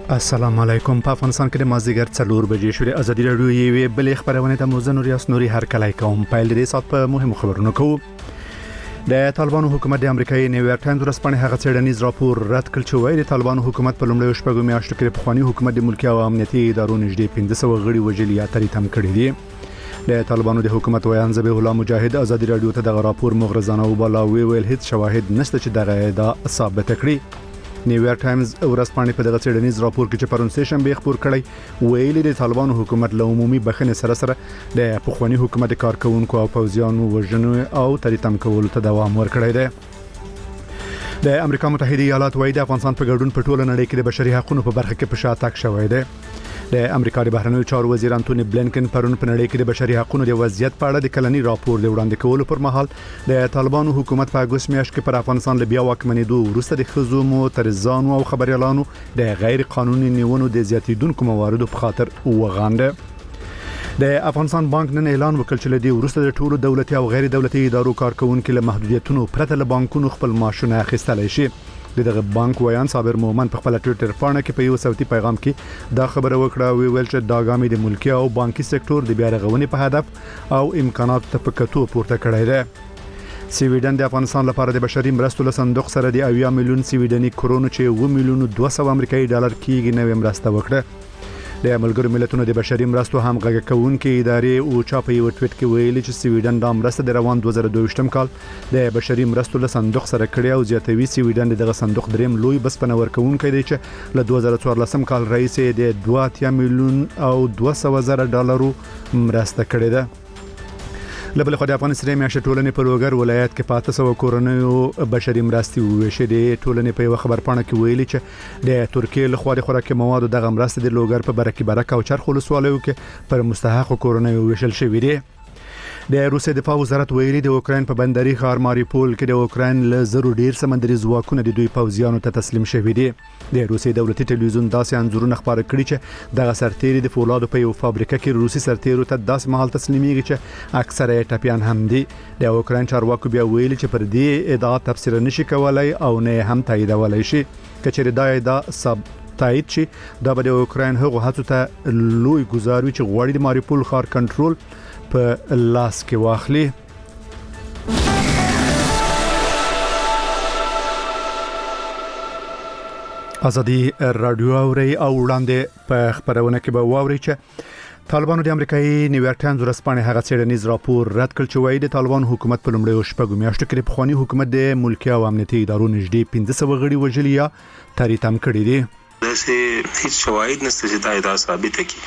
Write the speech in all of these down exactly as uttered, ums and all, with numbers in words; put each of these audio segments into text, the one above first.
السلام علیکم. په افغانستان کې د مازدیګر څلور بجې شوې. ازادي راډیو یې بلې خبرونه ته موزن ریاست نوري هر کله کوم په لري سات په مهمو خبرونو کوو. د طالبانو حکومت د امریکایي نیویارک ټایمز ورسپانې هغه څېړنیز راپور رد کړ چې وایي د طالبانو حکومت په لومړیو شپږو میاشتو کې په خواني حکومت د ملکي او امنیتي ادارو نږدې پنځه سوه غړي وژلي یا تریتم کړي دي. د طالبانو د حکومت ویان ذبیح الله مجاهد ازادي راډیو ته د راپور مغرضانه او بلاوي ویل هیڅ شواهد نشته چې دغه ادعا ثابت کړي. نیویارک ټایمز ورسپانې په دغه څېړنیز راپور کې چې پرون سه شنبه خبر کړی ویلي د طالبانو حکومت له عمومي بخښنې سره سره د پخوانی حکومت کارکونکو او پوځیانو وژنو او تریتم کولو ته دوام ورکړی دی. د امریکا متحده ایالات وايي د افغانستان په ګډون په ټوله نړۍ کې د بشري حقوقو په برخه کې په شا تګ شوی دی. د امریکا د بهرنیو چارو وزیر انټونی بلینکن پرون په نړۍ کې د بشري حقوقو د وضعیت په اړه د کلنی راپور د وړاندې کولو پر مهال د طالبانو حکومت په اگست میاشت کې پر افغانستان له بیا واکمنېدو وروسته د خزو معترضانو او خبريالانو د غیر قانوني نیونو د زیاتیدونکو مواردو په خاطر وغانډه. د افغانستان بانک نن اعلان وکړ چې لدی وروسته د ټولو دولتي او غیر دولتي ادارو کارکونکو له محدودیتونو پرته له بانکونو خپل معاشونه اخیستلای شي. دغه بانک ویان صابر مومن په خپل ټوئیټر باندې کې په یو صوتي پیغام کې دا خبره وکړه او ویل چې دا ګامې د ملکي او بانکي سکتور د بیا رغونې په هدف او امکانات ته په کتو پورته کړی دی. سویډن د افغانستان لپاره د بشري مرستو له صندوق سره د اویا میلیون سویډني کرونو چې اوه میلیون دوه سوه امریکایي ډالر کېږي نوې مرسته وکړه. د ملګرو ملتونو د بشري مرستو همغږي کوونکې ادارې او چا په یو ټویټ کې ویلي چې سویډن د مرسته د روان دوه زره دوه کال د بشري مرستو له صندوق سره کړی او زیاتوي سویډن دغه صندوق دریم لوی بسپنه ورکوونکی دی چې له دوه زره څوارلس کال رئیس د دوه میلیون او دوه سوه زره ډالرو مرسته کړې ده. لبل خو د افغانستان میاشت ټولنې په لوګر ولایت کې پاته سو کورونیو بشري مرستي وشي د ټولنې په خبر پاڼه کې ویلي چې د ترکیه له خوا د خوراکي موادو دغه مرستې د لوګر په برکې برکه او چرخ ولسوالیو کې پر مستحق کورونیو وشل شوی دی. د روسي دفاع وزارت ویلي د اوکرين په بندري ښار ماریپول کې د اوکرين له زرو ډیر سمندري ځواکونه د دوی پوځیانو ته تسلیم شوي دي. د روسي دولتي ټلویزیون داسې انځورونه خبرې کړي چې دغه سرتیري د فولادو په یو فابریکه کې روسي سرتیرو ته داسې مهال تسلیمېږي چې اکثره ټپيان هم دي. د اوکرين چارواکو بیا ویلي چې پر دې ادعا تفسیر نشي کولای او نه هم تاییدولای شي. کچېر دا ادعا سب تایید شي دا به د اوکرين هغه هڅو ته لوی ګزاروي چې غواړي د ماریپول ښار کنټرول په لاس کې واخلي. ازادي رادیو اوري او وړاندې په خبرونه کې به واوري چې طالبانو د امریکایي نیویارک ټایمز ورسپانې هغه څېړنیز راپور رد کړ چې وایي د طالبانو حکومت په لومړیو شپږو میاشتو کې د پخواني حکومت د ملکي او امنیتي ادارو نږدې پنځه سوه غړي وژلي یا تریتم کړي دي. داسې هیڅ شواهد نشته چې دا ادعا ثابت کړي.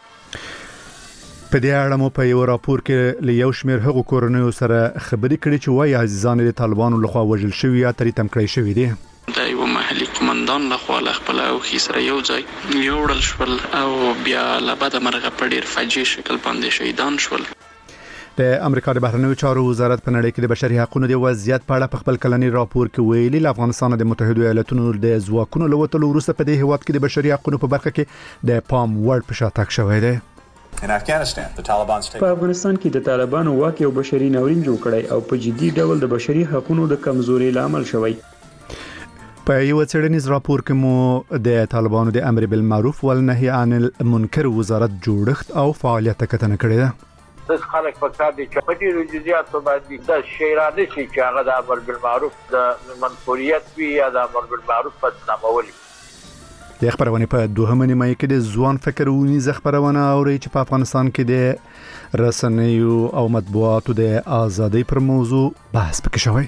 په دې اړه مو په یو راپور کې له یو شمېر هغو کورنیو سره خبرې کړې چې وایي عزیزان د طالبانو لخوا وژل شوي یا تریتم کړی شوي دي. د یو محلي قومندان لخوا له خپل اوښي سره یو ځای یوړل شول او بیا له بده مرغه په ډېر فجیع شکل باندې شهیدان شول. د امریکا د بهرنیو چارو وزارت په نړۍ کې د بشري حقوقو د وضعیت په اړه په خپل کلنی راپور کې ویلي له افغانستان د متحده ایالاتونو د ځواکونو له وټلو وروسته په دې هیواد کې د بشري حقوقو په برخه کې د پام وړ په شا تګ شوی دی. په افغانستان کې د طالبانو واک یو بشري ناورین جوړ کړی او په جدي ډول د بشري حقوقو د کمزوري لامل شوی. په یو څېړنیز راپور کې مو د طالبانو د امر بالمعروف والنهي عن المنکر وزارت جوړښت او فعالیت کتنه کړې ده. د خلک په کار دي چې په ډیرو جزئیاتو باندې د شیراده شي چې هغه د امر بالمعروف د منفوریت وی یا د امر بالمعروف په نامولي. د خبرونه په دوهمه نیمه کې د ځوان فکر ونیزه خبرونه اوري چې په افغانستان کې د رسنیو او مطبوعاتو د ازادۍ پر موضوع بحث پکې شوی.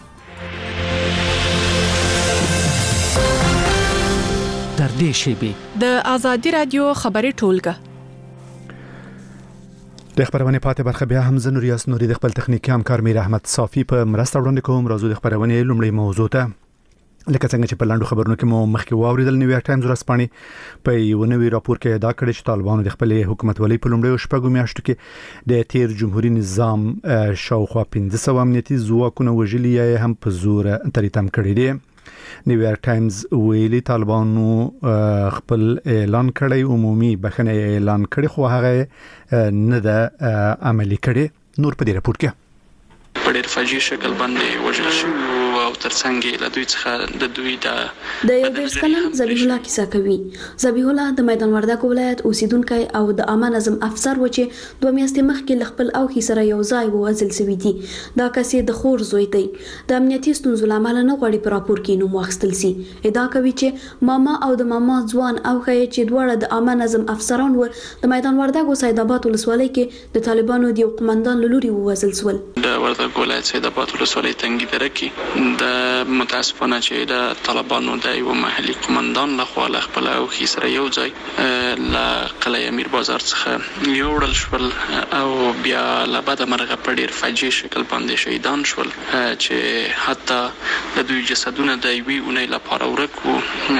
در دې شیبه د ازادي رادیو خبري ټولګه د خبرونه پاتې برخه بیا هم زنور یاس نوري د خپل تخنیکی همکار میر احمد صافي په مرسته وړاندې کوم. راځو د خبرونه لومړی موضوع ته. لکه څنګه چې په لاندو خبرونو کې مو مخکې واوریدل نیویارک ټایمز ورسپانې په یو نوی راپور کې ادعا کړې چې طالبانو د خپل حکومت ولې په لومړیو شپږو میاشتو کې د تیر جمهوریت نظام شاوخوا پنځه سوه امنیتي ځواکونه وژلي یا هم په زور تریتم کړي دي. نیویارک ټایمز ویلي طالبانو خپل اعلان کړی عمومي بخښنه اعلان کړی خو هغه نه ده عملي کړي. نور په دې راپور کې په ډېر فجیع شکل باندې وژل شوي او ترڅنګ له دوی څخه د دوی د د یو دیرش کلن ذبیح الله کیسه کوي. ذبیح الله د میدان وردګ ولایت اوسیدونکی او د عامه نظم افسر و چې دوه میاشتې مخکې له خپل اوښي سره یو ځای ووژل شوی دی. دا کس د خور زوی دی. د امنیتي ستونزو له امله نه غواړي په راپور کې نوم واخیستل شي. ادعا کوي چې ماما او د ماما ځوان اوښی چې دواړه د عامه نظم افسران و د میدان وردګ او سید آباد ولسوالۍ کې د طالبانو د یو قومندان له لوري ووژل شول. د وردګ ولایت سید آباد ولسوالۍ تنګي دره کې د متاسفانه چې د طالبانو د یو محلي قومندان لخوا له خپل اوښي سره یو ځای له قلعه امیر بازار څخه یوړل شول او بیا له بده مرغه په ډېر فجیع شکل باندې شهیدان شول چې حتی د دوی جسدونه د یوې اونۍ لپاره ورک وو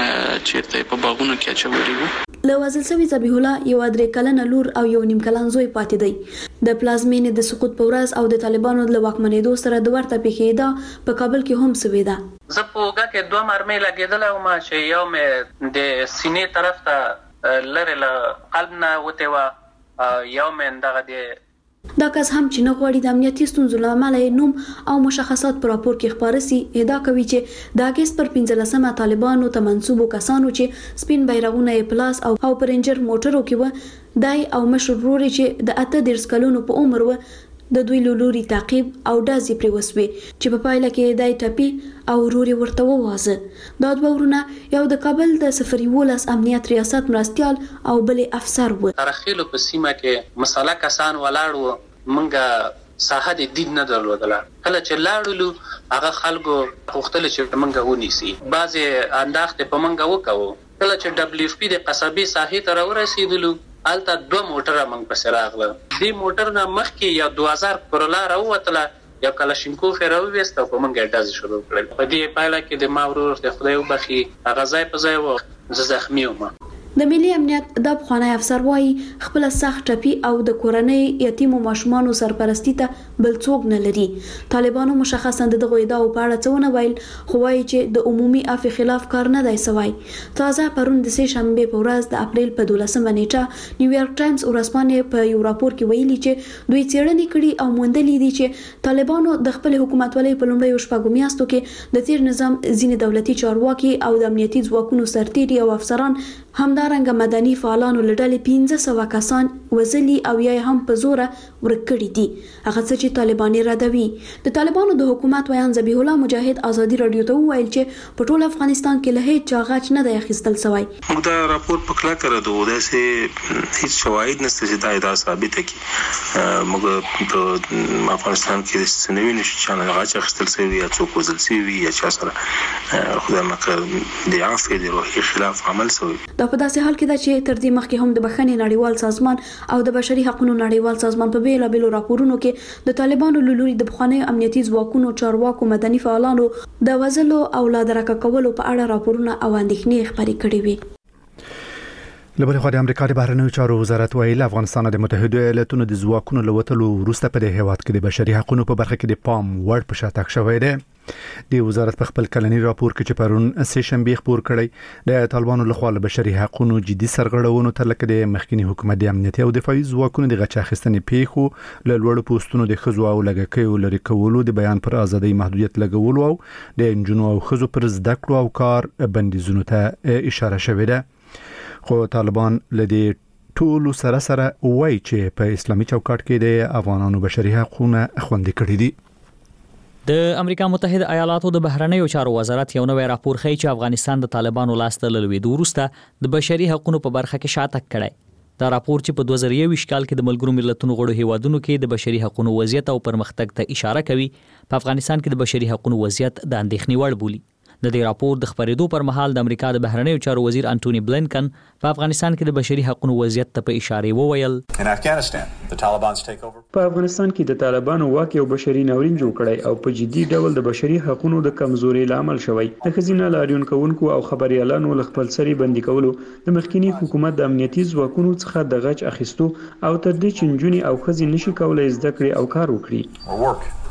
چېرته په باغونو کې اچولي وو. له وژل شوي ذبیح الله یو درې کلنه لور او یو نیم کلن زوی پاتې دی. د پلازمینې د سقوط په ورځ او د طالبانو له واکمنېدو سره د ورته پیښې ده په کابل کې هم شوې ده. زه په اوږه کې دوه مرمۍ لګېدلی وم چې یو مې د سینې طرف ته لرې له قلب نه وتې وه، یو مې دغه د دا کس هم چې نه غواړي د امنیتي ستونزو له امله نوم او مشخصات په راپور کې خپاره سي، ادعا کوي چې د اګست پر پنځلسمه طالبانو ته منسوبو کسانو چې سپین بیرغونه یې پلاس او او پرنجر موټرو کې و دای او مشر ورور چې د اته دیرش کلونو په عمر و د دوی لوري تعقیب او ډازې پرې وسوي چې په پایله کې دای ټپي او ورور ورته ووازه. دا دوه ورونه یو د کابل د صفر یولس امنیت ریاست مرستيال او بلې افسر و. ترخیلو په سیمه کې مساله کسان ولاړ وو، مونږه ساحه د دید نه درلودله. کله چې لاړلو هغه خلکو غوښتل چې مونږه ونیسي، بعضې انداختې په مونږه وکړو. کله چې ډبلیو اف پی د قصبې ساحې ته راورسېدلو الته دوه موټره موږ پسې راغله. دې موټر نه مخکې یو دوه هزار پر لاره ووتله، یو کلاشینکوف یې راوویست او په موږ یې ډزې شروع کړل. په دې پایله کې د ما ورور د خدای وبخي هغه ځای په ځای و، زه زخمي وم. د ملي امنیت د پخوانی افسر وایي خپل سخت ټپي او د کورنۍ یتیمو ماشومانو سرپرستی ته بل څوک نه لري. طالبانو مشخصا دغه ادعا په اړه څه ونه ویل، خو وایي چې د عمومي عفو خلاف کار نه دی سوی. تازه پرون د سه شنبه په ورځ د اپریل په دولسمه نیټه نیویارک ټایمز ورځپاڼې په یو راپور کې ویلي چې دوی څېړنې کړي او موندلې دي چې طالبانو د خپل حکومتولۍ په لومړیو شپږو میاشتو کې د تیر نظام ځینې دولتي چارواکي او د امنیتي ځواکونو سرتیري او افسران همدارنګه مدني فعالانو لړلې پنځه سوه کسان وزلي او یا هم په زوره ورکړي دي. هغه څه چې طالبان ردوي. د طالبانو د حکومت ویان ذبیح الله مجاهد ازادي رادیو ته وویل چې په ټول افغانستان کې له هیڅ چا غچ نه دی اخیستل شوی. موږ دا راپور په کلکه ردو، داسې هیڅ شواهد نشته چې دا ادعا ثابته کړي. موږ په افغانستان کې څه نه وینو چې چا نه غچ اخیستل شوی یا څوک وژل شوي یا چا سره خدای مکړه د عفو د روحي خلاف عمل شوی. دا په داسې حال کې ده چې تر دې مخکې هم د بخښنې نړیوال سازمان او د بشري حقوقو نړیوال سازمان په بیلابیلو راپورونو کې د طالبانو له لوري د پخوانیو امنیتي ځواکونو چارواکو مدني فعالانو د وژلو او لا درکه کولو په اړه راپورونه او اندېښنې خپرې کړې وي. له بلې خوا د امریکا د بهرنیو چارو وزارت ویلي افغانستان د متحده ایالاتونو د ځواکونو له وتلو وروسته په دې هیواد کې د بشري حقوقو په برخه کې د پام وړ په شاتګ شوی دی. د وزارت په خپل کلنی راپور کې چې پرون سه شنبه خبر کړی د طالبانو لخوا له بشري حقوقو جدي سرغړونو تر لکه د مخکنی حکومت د امنیتي او دفاعي ځواکونو د غچ اخیستنې پیښو له لوړ پوسټونو د خزو او لګکیو لري کولو د بیان پر ازادۍ محدودیت لګولو او د انجونو او خزو پر زده کړو او کار بندیزونو ته اشاره شوې ده. خو طالبان لدی ټول سره سره وایي چې په اسلامي چوکاټ کې د افغانانو بشري حقوقونه خوندي کړي دي. د امریکا متحده ایالاتو د بهرنیو چارو وزارت یو نوی راپور ښیي چې افغانستان د طالبانو لاسته لویدو وروسته د بشري حقوقو په برخه کې شاتګ کړی. دا راپور چې په دوه زره یو کال کې د ملګرو ملتونو غړو هیوادونو کې د بشري حقوقو وضعیت او پرمختګ ته اشاره کوي، په افغانستان کې د بشري حقوقو وضعیت د اندېښنې وړ بولي. د دې راپور د خبرېدو پر مهال د امریکا د بهرنیو چارو وزیر انټونی بلینکن په افغانستان کې د بشري حقوقو وضعیت ته په اشاره وویل. په افغانستان کې د طالبانو واک یو بشري ناورین جوړ کړی او په جدي ډول د بشري حقوقو د کمزوري لامل شوی. د خزینه لاریون کوونکو او خبريالانو له خپل سری بندي کولو د مخکنی حکومت د امنیتي ځواکونو څخه د غچ اخیستو او تر دې چې نجونې او ښځې نشي کولای زده کړې او کار وکړي.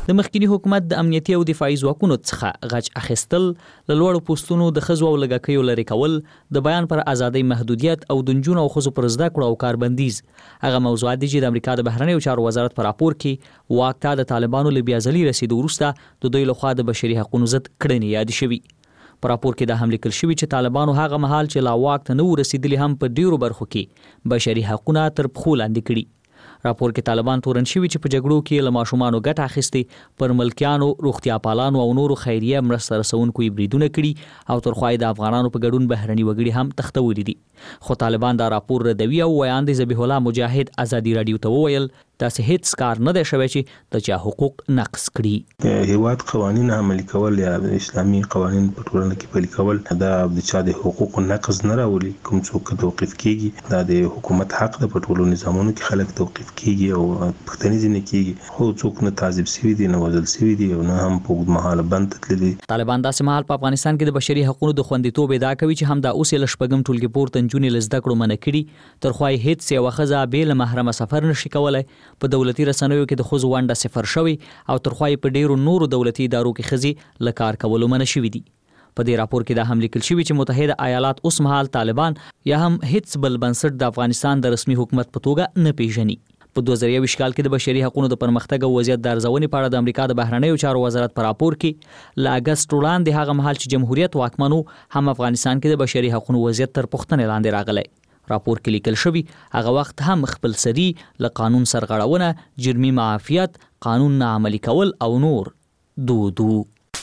د مخکینی حکومت د امنیتي او دفاعي ځواکونو څخه غچ اخیستل، له لوړو پوستونو د ښځو او لږکیو لرې کول، د بیان پر ازادۍ محدودیت او د نجونو او ښځو پر زده کړو او کاربندیز هغه موضوعات دي چې د امریکا د بهرنیو چارو وزارت په راپور کې واک ته د طالبانو له بیازلي رسیدو وروسته د دوی لخوا د بشري حقوقو ضد کړنې یاد شوي. په راپور کې دا هم لیکل شوي چې طالبانو هغه مهال چې لا واک ته نه رسیدلي هم په ډیرو برخو کې بشري حقوقونه تر پښو لاندې کړي. راپور کې طالبان تورن شوي چې په جګړو کې له ماشومانو ګټه اخیستې، پر ملکیانو، روغتیا پالانو او نورو خیریه مرسته رسونکو بریدونه کړي او تر خوا د افغانانو په ګډون بهرني وګړي هم تختولي دي. خو طالبان دا راپور ردوي او ویاند ذبیح الله مجاهد ازادي رادیو ته وویل تاسو هیڅ کار نه دی شوی چې د چا حقوق نقض کړي. هیواد قوانین عملي کول یا اسلامي قوانین په ټولنه کې پلي کول دا د چا د حقوقو نقض نه راولي. کوم څوک توقيف کیږي دا د حکومت حق د په ټولو نظامونو کې خلک توقيف کیږي او پښتني ځنه کیږي، خو څوک نه تعذيب سوي دي، نه وژل سوي دي او نه هم په اوږد مهاله بند تللي. طالبان داسې مهال په افغانستان کې د بشري حقوقو د خوندیتوب ادعا کوي چې هم دا اوس له شپږم ټولګي پورته نجونې له زده کړو منع کړي، تر خوا یې هیڅ یوه ښځه بې له محرمه سفر نشي کولی. په دولتي رسنیو کې د ښځو ونډه صفر شوی او تر خوا یې په ډیرو نورو دولتي ادارو کې ښځې له کار کولو منع شوي دي. په دې راپور کې دا هم لیکل شوي چې متحده ایالات اوس مهال طالبان یا هم هیڅ بل بنسټ د افغانستان د رسمي حکومت په توګه نه پیژني. په دوه زره یوویشت کال کې د بشري حقوقو د پرمختګ او وضعیت د ارزونې په اړه د امریکا د بهرنیو چارو وزارت په راپور کې له اګست وړاندې هغه مهال چې جمهوریت واکمنو هم افغانستان کې د بشري حقوقو وضعیت تر پوښتنې لاندې راغلی. راپور کې لیکل شوی هغه وخت هم خپل سری له قانون سرغړونه، جرمي معافیت، قانون نه عملي کول او نور دودو.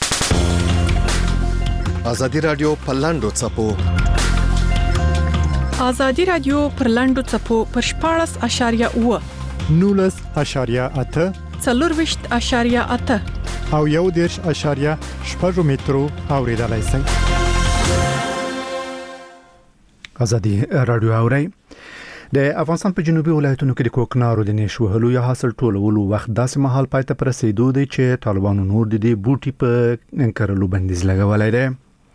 ازادي رادیو په لاندو چپو ازادي رادیو پر لاندو چپو پر شپاړس اشاریه اوه نولس اشاریه اته څلورویشت اشاریه اته او یو دېرش اشاریه شپږ مترو اوریدلای شئ. ازادي رادیو اوري د افغانستان په جنوبي ولایتونو کې د کوکنارو د نشو هلو یا حاصل ټولولو وخت داسې مهال پای ته رسیدو دی چې طالبانو نور د دې بوټي په انکرلو بندیز لګولای دی.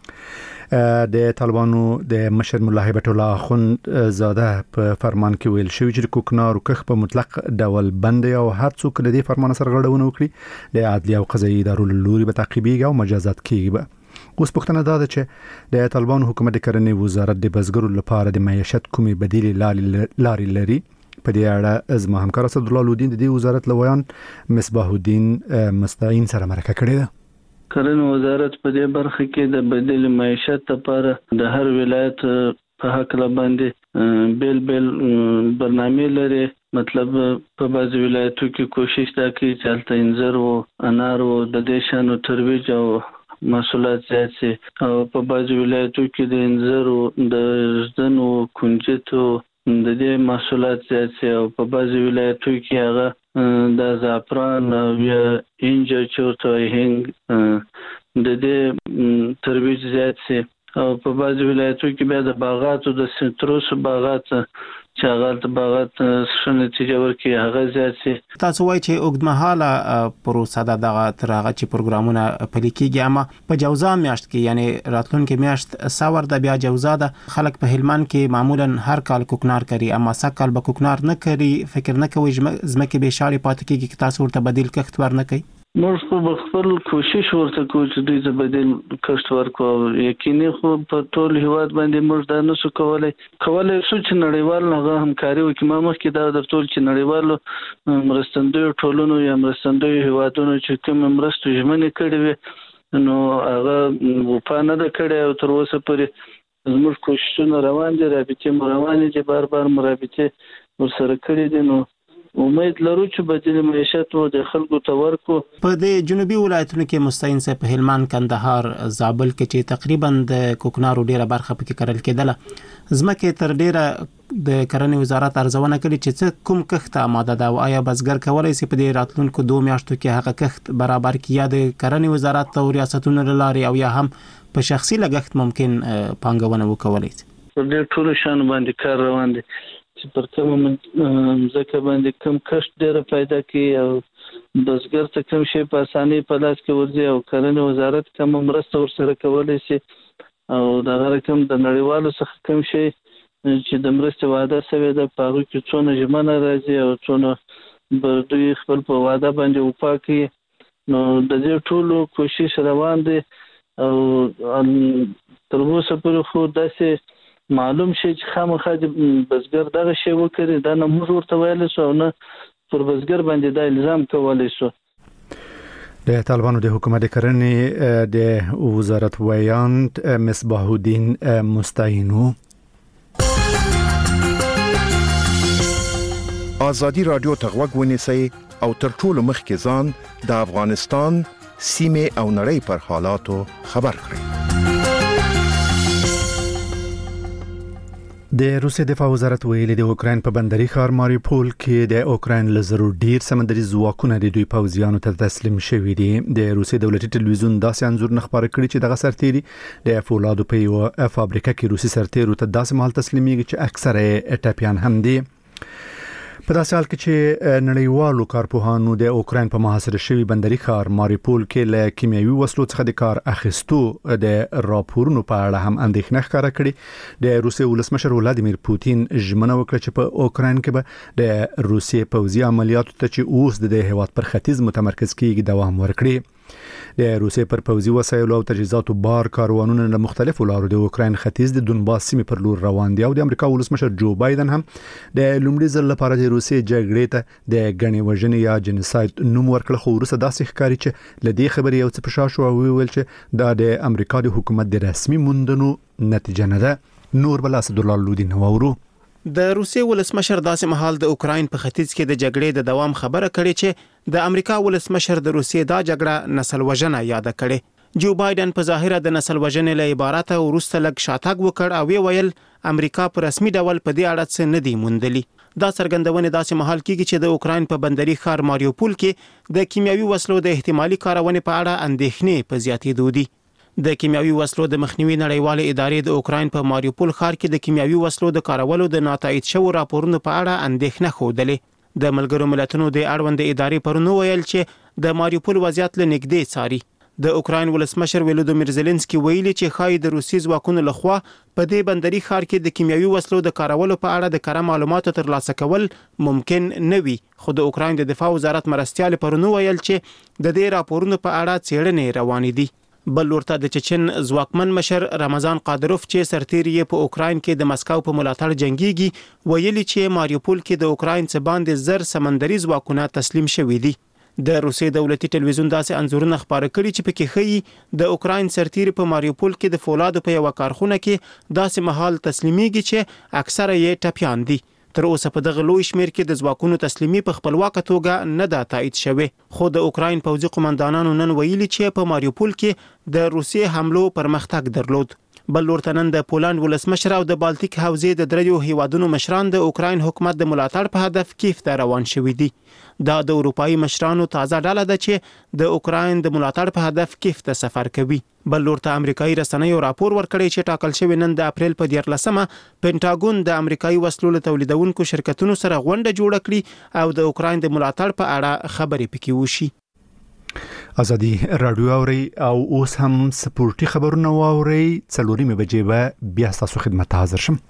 د طالبانو د مشر مولا هیبت الله اخوند زاده په فرمان کې ویل شوی چې کوکنارو کخ په مطلق ډول بند او هر څوک د دې فرمان سره غړونه وکړي د عدلي او قضایي ادارو لوري به تعقیبېږي او مجازات کیږي. اوس پوښتنه دا ده چې د طالبانو حکومت د کرنې وزارت د بزګرو لپاره د معیشت کومې بدیل لارې لري. په دې اړه زما همکار اسد الله لودین د دې وزارت لویان مصباح الدین مستعین سره مرکه کړې ده. کرنې وزارت په دې برخه کې د بدیل معیشت لپاره د هر ولایت په حق باندې بیل بیل برنامه لري. مطلب په بعض ولایتو کې کوشش دا کوي چې هلته انځر او انار او د دې شانو ترویج او محصولات زیات شي، او په بعض ولایتو کې د انځر او د زدن او کنجد او د دې محصولات زیات شي، او په بعض ولایتو کې هغه د زعفران او یا انجر چورت او هنګ د دې ترویج زیات شي، او په بعض ولایتو کې بیا د باغاتو د سنتروس باغات چې هغه د باغات ښه نتیجه ورکړي هغه زیات شي. تاسو وایي چې اوږدمهاله پروسه ده دغه تر هغه چې پروګرامونه پلي کېږي، اما په جوزا میاشت کې یعنی راتلونکي میاشت ساور د بیا جوزا ده خلک په هلمند کې معمولا هر کال کوکنار کوي، اما سکل به کوکنار نه کوي. فکر نه کوي ځمکې به شاړې پاتې کېږي که تاسو ورته بدیل کښت ورنه کوي؟ موږ خو خپل کوشش ورته کوو چې دوی ته بدیل کښت ورکړو. یقیني خو په ټول هیواد باندې موږ دا نشو کولی کولی شو چې نړیوال هغه همکاري وکړي. ما مخکې دا درته چې نړیوالو مرستندویو ټولنو یا مرستندویو هیوادونو چې کوم مرستو ژمنې کړې وي نو هغه وفا نه ده کړې، او تر اوسه پورې زموږ کوششونه روان دي، رابطې مو روانې دي، بار بار مو رابطې ورسره کړې دي. نو امید لرو چې بدیل معیشت مو د خلکو ته ورکو. په د جنوبي ولایتونو کې مستعین صاحب په هلمند، کندهار، زابل کې چې تقریبا د کوکنارو ډیره برخه پکې کرل کېدله، ځمکې تر ډیره د کرنې وزارت ارزونه کړې چې څه کوم کښت آماده ده، او آیا بزګر کولی شي په دې راتلونکو دوه میاشتو کې هغه کښت برابر کړي، یا د کرنې وزارت او ریاستونو له لارې او یا هم په شخصي لګښت ممکن پانګونه وکولای شي؟ په دې ټولو شیانو باندې کار روان دی چې پر کومه ځمکه باندې کوم کښت ډېره پیدا کوي او بزګر ته کوم شی په اسانۍ په لاس کې ورځي، او کرنې وزارت کومه مرسته ورسره کولی شي، او دغه رقم د نړیوالو څخه کوم شی چې د مرستې وعده شوې ده په هغو کې څونه ژمنه راځي او څونه به دوی خپل په وعده باندې وفا کوي. نو د دې ټولو کوشش روان دي او تر اوسه پورې خو داسې معلوم شي چې خامخا د بزګر دغه شی وکړي دا نه موږ ورته ویلی سو او نه پر بزګر باندې دا الزام کولی سو. د طالبانو د حکومت کرنې د وزارت ویاند مصباح الدین مستعینو. آزادی رادیو ته غوږ ونیسئ او تر ټولو مخکې ځان د افغانستان سیمې او نړۍ پر حالاتو خبر کړئ. د روسیې دفاع وزارت ویلي د اوکراین په بندري ښار ماریوپول کې د اوکراین له زرو ډیر سمندري ځواکونه د دوی پوځیانو ته تسلیم شوي دي. د روسیې دولتي ټلویزیون داسې انځور خپاره کړی چې دغه سرتیري د فولادو په یو فابریکه کې روسي سرتیرو ته داسې مهال تسلیمېږي چې اکثره ټپیان هم دي. په داسې حال کې چې نړیوالو کارپوهانو د اوکراین په محاصره شوي بندري ښار ماریوپول کې له کیمیاوي وسلو څخه د کار اخیستو د راپورونو په اړه هم اندېښنه ښکاره کړې. د روسیې ولسمشر ولادیمیر پوتین ژمنه وکړه چې په اوکراین کې به د روسیې پوځي عملیاتو ته چې اوس د هېواد پر ختیځ متمرکز کیږي دوام ورکړي. د روسیې پر پوځي وسایلو او تجهیزاتو بار کاروانونه له مختلفو لارو د اوکراین ختیځ د دونباس سیمې پر لور روان دي او د امریکا ولسمشر جو بایدن هم د لومړي ځل لپاره د روسیې جګړې ته د ګڼې وژنې یا جنساید نوم ورکړ، خو وروسته داسې ښکاري چې ل دې خبرې یو څه په شا شو او ویل چې دا د امریکا د حکومت د رسمي موندنو نتیجه نه ده. نور بل اسدالله لودین وورو. د روسیې ولسمشر داسې مهال د اوکراین په ختیځ کې د جګړې د دوام خبره کړې چې د امریکا ولسمشر د روسیې دا جګړه نسل وژنه یاد کړې. جو بایدن په ظاهره د نسل وژنې له عبارت وروسته لږ شاتګ وکړ او ویل امریکا په رسمي ډول په دې اړه څه نه دی موندلي. دا څرګندونه داسې مهال کېږي چې د اوکراین په بندري ښار ماریوپول کې د کیمیاوي وسلو د احتمالي کارونې په اړه اندېښنې په زیاتېدو دي. د کیمیاوي وسلو د مخنیوي نړیوالې ادارې د اوکراین په ماریوپول ښار کې د کیمیاوي وسلو د کارولو د ناتایید شوو راپورونو په اړه اندېښنه ښودلې. د ملګرو ملتونو د اړوند ادارې پرون ویل چې د ماریوپول وضعیت له نږدې څاري. د اوکراین ولسمشر ولودیمیر زيلنسکي ویلي چې خای د روسي ځواکونو لخوا په دې بندري ښار کې د کیمیاوي وسلو د کارولو په اړه د کره معلوماتو ترلاسه کول ممکن نه وي، خو د اوکراین د دفاع وزارت مرستيال پرون ویل چې د دې راپورونو په اړه څېړنې روانې دي. بل ورته د چچن ځواکمن مشر رمضان قادروف چې سرتیری په اوکراین کې د مسکو په ملاتړ جنگيږي ویلي چې ماریوپول کې د اوکراین څخه باندې زر سمندري ځواکونه تسلیم شوي دي. د روسیې دولتي ټلویزیون داسې انځورونه خپاره کړي چې پکې ښيي د اوکراین سرتیری په ماریوپول کې د فولادو په یو کارخونه کې داسې مهال تسلیمېږي چې اکثره یې ټپیان دي. تر اوسه په دغه لوی شمیر کې د ځواکونو تسلیمي په خپلواکه توګه نه ده تایید شوی، خو د اوکراین پوځي قومندانانو نن ویلي چې په ماریوپول کې د روسیې حملو پرمختګ درلود. بل ورته نن د پولند ولسمشر او د بالټیک حوزې د دریو هیوادونو مشران د اوکراین حکومت د ملاتړ په هدف کیف ته روان شوي دي. دا د اروپایي مشرانو تازه ډله ده چې د اوکراین د ملاتړ په هدف کیف ته سفر کوي. بل ورته امریکایي رسنیو راپور ورکړی چې ټاکل شوی نن د اپریل په دیارلسمه پینټاګون د امریکایي وسلو له تولیدونکو شرکتونو سره غونډه جوړه کړي او د اوکراین د ملاتړ په اړه خبرې پکې وشي. ازادي رادیو اوري او اوس هم سپورتي خبرونه واوري. څلورمه بجې به بیا تاسو خدمت حاضر شم.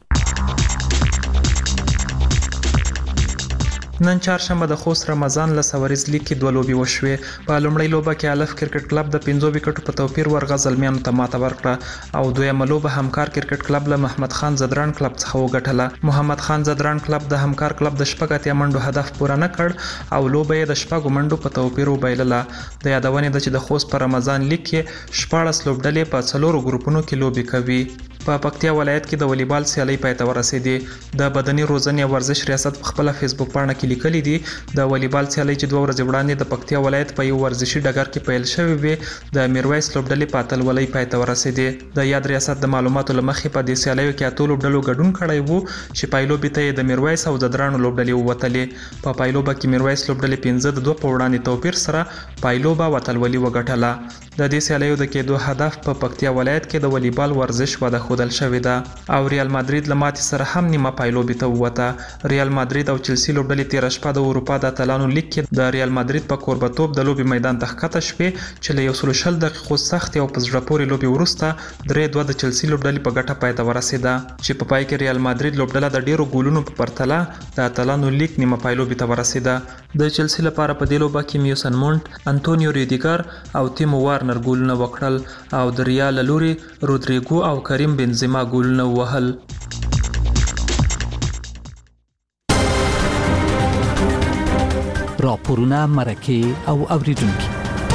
نن چهارشنبه د خوست رمضان له سوریز لیگ کې دوه لوبې وشوې. په لومړۍ لوبه کې الف کرکټ کلب د پنځو وکټو په توپیر ورغه زلمیانو ته ماته ورکړه او دویمه لوبه همکار کرکټ کلب له محمد خان زدران کلب څخه وګټله. محمد خان زدران کلب د همکار کلب د شپږ اتیا منډو هدف پوره نه کړ او لوبه یې د شپږو منډو په توپیر وبایلله. د یادونې ده چې د خوست په رمضان لیگ کې شپاړس لوبډلې په څلورو ګروپونو کې لوبې کوي. په پکتیا ولایت کې د والیبال سیالۍ پای ته ورسېدې. د بدني روزنې او ورزش ریاست په خپل فیسبوک پاڼه کې لیکلي دي د والیبال سیالۍ چې دوه ورځې وړاندې د پکتیا ولایت په یو ورزشي ډګر کې پیل شوې وې د میرویس لوبډلې په اتلولۍ پای ته ورسېدې. د یاد ریاست د معلوماتو له مخې په دې سیالیو کې اتو لوبډلو ګډون کړی وو چې پایلوبې ته یې د میرویس او زدرانو لوبډلې ووتلې. په پایلوبه کې میرویس لوبډلې پنځه د دوه په وړاندې توپیر سره پایلوبه او اتلولي وګټله. د دې سیالیو د کېدو هدف په پکتیا ولایت کې د والیبال ورزش وده ښودل شوې ده او ریال مادرید له ماتې سره هم نیمه پایلوبې ته ووته. ریال مادرید او چلسی لوبډلې تېره شپه د اروپا د اتلانو لیګ کې د ریال مادرید په کوربتوب د لوبې میدان ته ښکته شوې چې له یو سل شل دقیقو سختې او په زړه پورې لوبې وروسته درې دوه د چلسی لوبډلې په ګټه پای ته ورسېده چې په پای کې ریال مادرید لوبډله د ډیرو ګولونو په پرتله د اتلانو لیګ نیمه پایلوبې ته ورسېده. د چلسی لپاره په دې لوبه کې میوسن مونټ، انټونیو ریډیګر او تیمو وارنر ګولونه وکړل او د ریال لوري رودریګو او کریم بنزما ګولونه وهل. راپورونه مرکه او اوریدونکو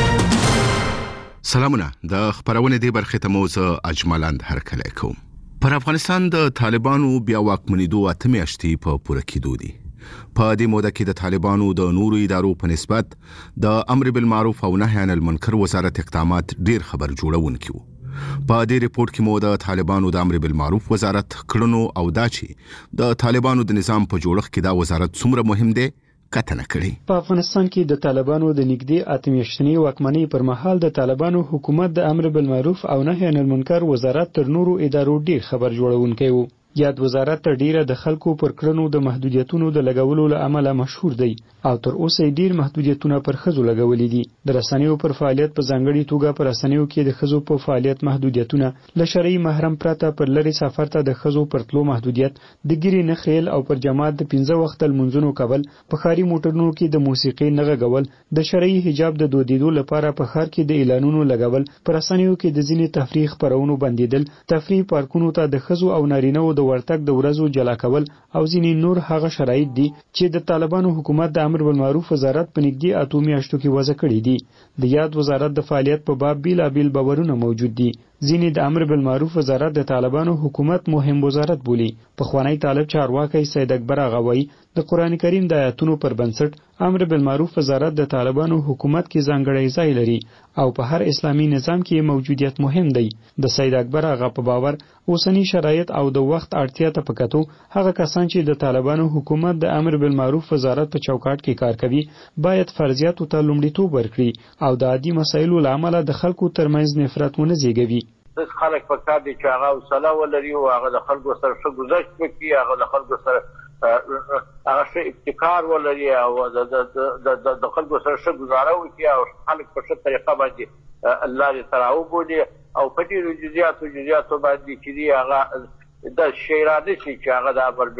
سلامونه. د خبرونه دی برخه ته موزه اجمالاند هرکلی کوم. پر افغانستان د طالبانو بیا واکمنېدو اته میاشتې په پوره کېدو دي. په دې موده کې د طالبانو د نورو ادارو په نسبت د امر بالمعروف او نهي عن المنکر وزارت اقدامات ډیر خبر جوړونکي وو. په دې ریپورت کې مو د طالبانو د امر بالمعروف وزارت کړنو او دا چې د طالبانو د نظام په جوړښت کې دا وزارت څومره مهم دی کتنه کړي. په افغانستان کې د طالبانو د نږدې اته میاشتنۍ واکمنۍ پر مهال د طالبانو حکومت د امر بالمعروف او نهي عن المنکر وزارت تر نورو ادارو ډیر خبر جوړونکی وو. یاد وزارت تر ډیره د خلکو پر کړنو د محدودیتونو د لګولو له امله مشهور دی او تر اوسه ډیر محدودیتونه پر خزو لګولې دي. د رسنیو پر فعالیت په ځانګړي توګه پر رسنیو کې د خزو په فعالیت محدودیتونه، له شرعي محرم پرته پر لری سفر ته د خزو پر تلو محدودیت، د ګيري نه خیل او پر جماعت د پنځه وخت المنځونو کول، په خاري موټرونو کې د موسیقي نه غږول، د شرعي حجاب د دودیدو لپاره په خار کې د اعلانونو لګول، پر رسنیو کې د ځینې تفریح خبرونو بندیدل، تفریح پارکونو ته د خزو او نارینه‌و د ورتګ د ورځو جلا کول او ځینې نور هغه شرایط دي چې د طالبانو حکومت د امر بالمعروف وزارت په نږدې اته میاشتو کې وضع کړي دي. د یاد وزارت د فعالیت په باب بیلابیل باورونه موجود دي. ځینې د امر بالمعروف وزارت د طالبانو حکومت مهم وزارت بولي. پخوانی طالب چارواکي سید اکبر اغا وایي د قران کریم د آیاتونو پر بنسټ امر بالمعروف وزارت د طالبانو حکومت کې ځانګړی ځای لري او په هر اسلامي نظام کې موجودیت مهم دی. د سید اکبر اغا په باور اوسنی شرایط او د وخت اړتیا ته پکاتو هغه کسان چې د طالبانو حکومت د امر بالمعروف وزارت په چوکاټ کې کار کوي باید فرضیاتو ته لومړیتوب ورکړي او د عادي مسایلو لامل د خلکو ترمنځ نفرت ونه زیږوي. د خلک په کار دي چې هغه وسله ولري او هغه د خلکو سره ښه گذشت وکړي، هغه د خلکو سره هغه ښه ابتکار ولري او د د خلکو سره ښه گزاره وکړي او خلک په ښه طریقه باندې الله دې تراو بولي او په ډېرو جزئیاتو جزئیاتو باندې چې دی هغه د شی اراده شي چې هغه د امر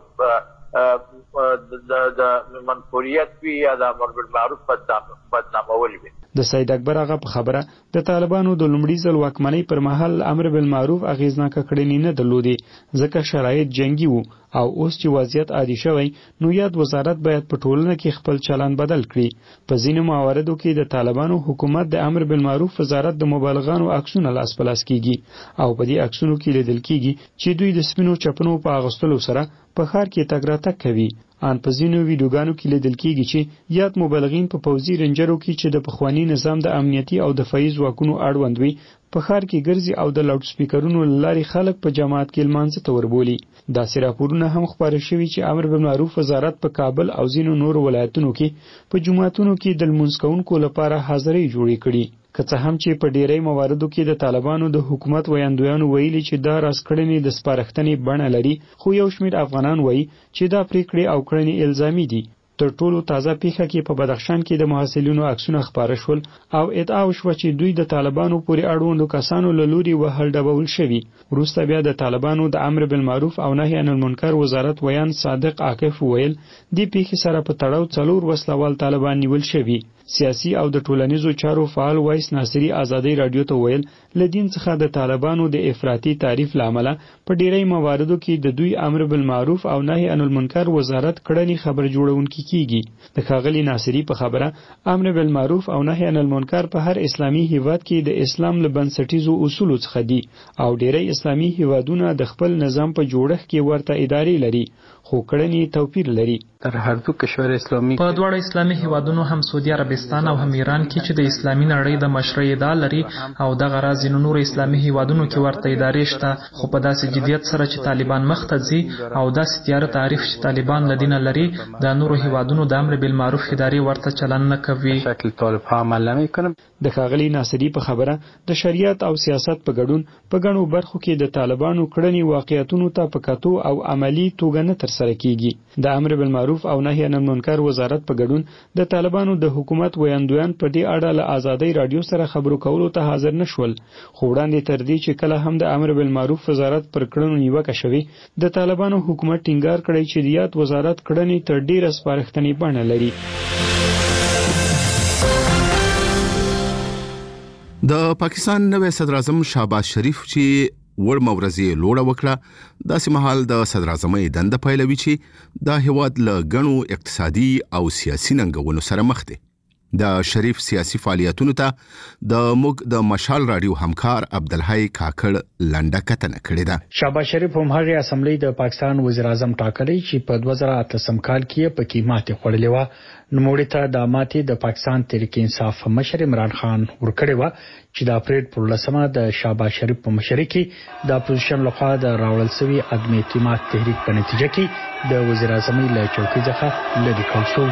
بالمعروف د منفوریت وي یا د امر بالمعروف بدنامول وي. د سید اکبر هغه په خبره د طالبانو د لومړي ځل واکمنۍ پر مهال امر بالمعروف اغیزناکه کړنې نه درلودې ځکه شرایط جنگي وو او اوس چې وضعیت عادي شوی نو یاد وزارت باید په ټولنه کې خپل چلند بدل کړي. په ځینو مواردو کې د طالبانو حکومت د امر بالمعروف وزارت د مبالغانو عکسونه لاس په لاس کیږي او په دې عکسونو کې لیدل کیږي چې دوی د سپینو چپنو په اغوستلو سره په ښار کې تګ راتګ کوي. ان په ځینو ویډیوګانو کې لیدل کیږي چې یاد مبالغین په پوځي رنجرو کې چې د پخوانی نظام د امنیتي او دفاعي ځواکونو اړوند وي په ښار کې ګرځي او د لاوډ سپیکرونو لاري خلک په جماعت کې لمانځه ته وربولي. داسې راپورونه هم خبرې شوي چې امر بالمعروف وزارت په کابل او ځینو نورو ولایتونو کې په جماعتونو کې د لمونځ کوونکو لپاره حاضرۍ جوړې کړي. که څه هم چې په ډیری مواردو کې د طالبانو د حکومت ویاندویانو ویلي چې دا راسکړنې د سپارښتنې بڼه لري، خو یو شمېر افغانان وایي چې دا پریکړې او کړنې الزامي دي. تر ټولو تازه پیښه کې په بدخشان کې د محصلینو عکسونه خپاره شول او ادعا وشوه چې دوی د طالبانو پورې اړوندو کسانو له لوري وهل ډبول شوي. وروسته بیا د طالبانو د امر بالمعروف او نهي عن المنکر وزارت ویان صادق عاکف ویل دې پیښې سره په تړاو څلور وسلوال طالبان نیول شوي. سیاسي او د ټولنیزو چارو فعال وایس ناصری ازادي رادیو ته ویل لدین څخه د طالبانو د افراطي تعریف لامل په ډیری مواردو کې د دوی امر بالمعروف او نهي عن المنکر وزارت کړنی خبر جوړونکي کیږي. د ښاغلي ناصری په خبره امر بالمعروف او نهي عن المنکر په هر اسلامي هیواد کې د اسلام له بنسټیزو اصولو څخه دي او ډیری اسلامي هیوادونه د خپل نظام په جوړښت کې ورته ادارې لري خو کړنی توپیر لري. در هر دو کشور اسلامی په دواړو اسلامي هیوادونو هم سعودي عربستان افغانستان او هم ایران کې چې د اسلامي نړۍ د مشرۍ ادعا لري او دغه راز ځینو نور اسلامي هیوادونو کې ورته ادارې شته، خو په داسې جدیت سره چې طالبان مخ ته ځي او داسې تیاره تعریف چې طالبان له دینه لري، د نورو هیوادونو د امر بالمعروف ادارې ورته چلن نه کوي. شکل طالب ها عمل نمیکنه. د ښاغلي ناصري په خبره د شریعت او سیاست په ګډون په ګڼو برخو کې د طالبانو کړنې واقعیتونو ته په کتو او عملی توګه نه ترسره کیږي. د امر بالمعروف او نهي عن المنکر وزارت په ګډون د طالبانو د حکومت ویاندویان په دې اړه له آزادۍ رادیو سره خبرو کولو ته حاضر نشول، خو وړاندې تر دې چې کله هم د امر بالمعروف وزارت پر کړنو نیوکه شوې، د طالبانو حکومت ټینګار کړی چې د یاد وزارت کړنې تر ډیره سپارښتنې بڼه لري. د پاکستان نوې صدر اعظم شهباز شریف چې ور مورزي لوړه وکړه، داسې مهال د صدر اعظمۍ دنده پیلوي چې د هیواد له غنو اقتصادي او سیاسي ننګونو سره مخ دي. د شریف سیاسي فعالیتونو ته د موږ د مشال رادیو همکار عبدالحی کاکړ لنډه کتنه کړې ده. شهباز شریف هم هغه اسمبلی د پاکستان وزیر اعظم ټاکلی چې په دوه زره اتلسم کال کې په کې ماته خورلې و. نوموړي ته د ماتې د پاکستان تحریک انصاف مشر عمران خان ورکړی و چې د اپریل پر لسمه د شهباز شریف په مشرۍ کې د اپوزیشن لخوا د راوړل شوی عدم اعتماد تحریک په نتیجه کې د وزیر اعظم له چوکۍ څخه لرې کړل شو.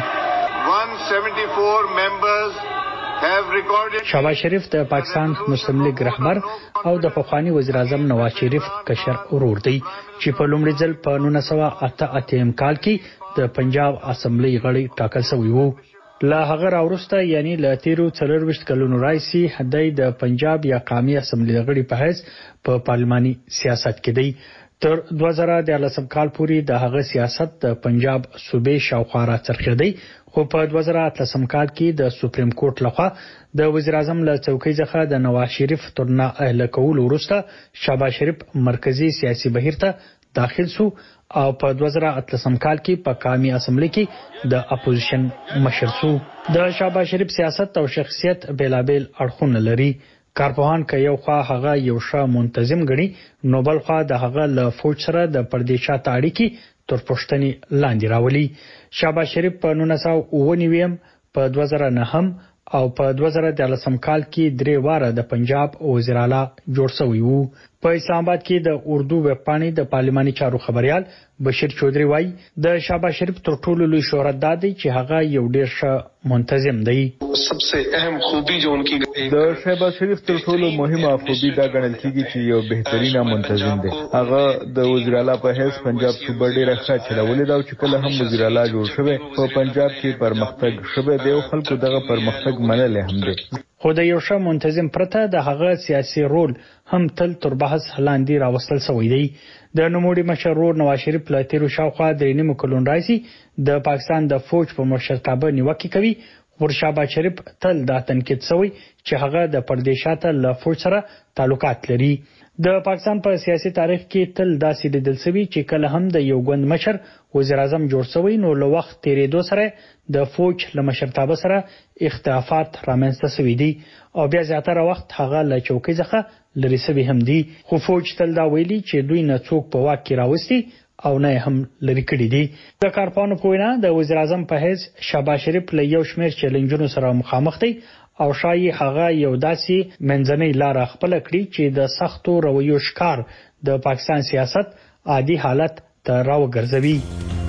شهباز شریف د پاکستان مسلم لیگ رهبر او د پخوانی وزیر اعظم نواز شریف کشر ورور دی چې په لومړي ځل په نولس سوه اته اتیا کال کې د پنجاب اسمبلی غړی ټاکل شوی وو. له هغه راوروسته یعنی له تیرو څلورویشت کلونو راځي هدای د پنجاب یا قومي اسمبلی غړي په حیث په پارلماني سیاست کې دی. تر دوه زره دیارلسم کال پورې د هغه سیاست د پنجاب صوبې شاوخوا را څرخېدی، خو په دوه زره اتلسم کال کې د سپریم کورټ لخوا د وزیر اعظم له چوکۍ څخه د نواز شریف تر نه اهل کول وروسته شهباز شریف مرکزی سیاسي بهیر ته داخل شو او په دوه زره اتلسم کال کې په قومي اسمبلی کې د اپوزیشن مشر شو. د شهباز شریف سیاست او شخصیت بیلابل اړخونه لري. کارپوهان که یو خوا هغه یو ښه منتظم غني، نو بل خوا د هغه له فوج سره د پردې شاته اړیکې تر پوښتنې لاندې راولي. شهباز شریف په نولس سوه اوه نوي په دوه زره نهم او په دوه زره دیارلسم کال کې درې واره د پنجاب وزیر اعلی جوړ شوی وو. په اسلام آباد کې د اردو ویب پاڼې د پارلماني چارو خبريال بشیر چودري وایي د شهباز شریف تر ټولو لوی شهرت دا دی چې هغه یو ډیر ښه منتظم دی. सबसे अहम खूबी जो उनकी د شهباز شریف تر ټولو مهمه خوبي دا ګڼل کیږي چې یو بهترینه منتظم دی. هغه د وزیر اعلی په حیث پنجاب صوبه ډیره ښه چلولې دا چې کله هم وزیر اعلی جوړ شوی په پنجاب کې پرمختګ شوی دی او خلکو دغه پرمختګ منل هم دی. خو د یو ښه منتظم پرته د هغه سیاسي رول هم تل تر بحث لاندې راوستل شوی دی. د نوموړي مشر ورور نواز شریف له تیرو شاوخوا درې نیمو کلونو راځي د پاکستان د فوج په مشرتابه نیوکې کوي. ور شهباز شریف تل دا تنقید شوی چې هغه د پردې شاته له فوج سره تعلقات لري. د پاکستان په سیاسي تاریخ کې تل داسې لیدل شوی چې کله هم د یو ګوند مشر وزیر اعظم جوړ شوی نو له وخت تیریدو سره د فوج له مشرتابه سره اختلافات رامنځته شوي دي او بیا زیاتره وخت هغه له چوکۍ څخه لرې شوي هم دي. خو فوج تل دا ویلي چې دوی نه څوک په واک کې راوستي او نه هم لري کړی دي. د کارپانو په وینا د وزیر اعظم په حیث شهباز شریف له یو شمېر چیلنجونو سره مخامخ دی او شایي هغه یو داسې منځنۍ لار خپل کړی چې د سختو رویو ښکار د پاکستان سیاست عادي حالت ته راوګرځوي.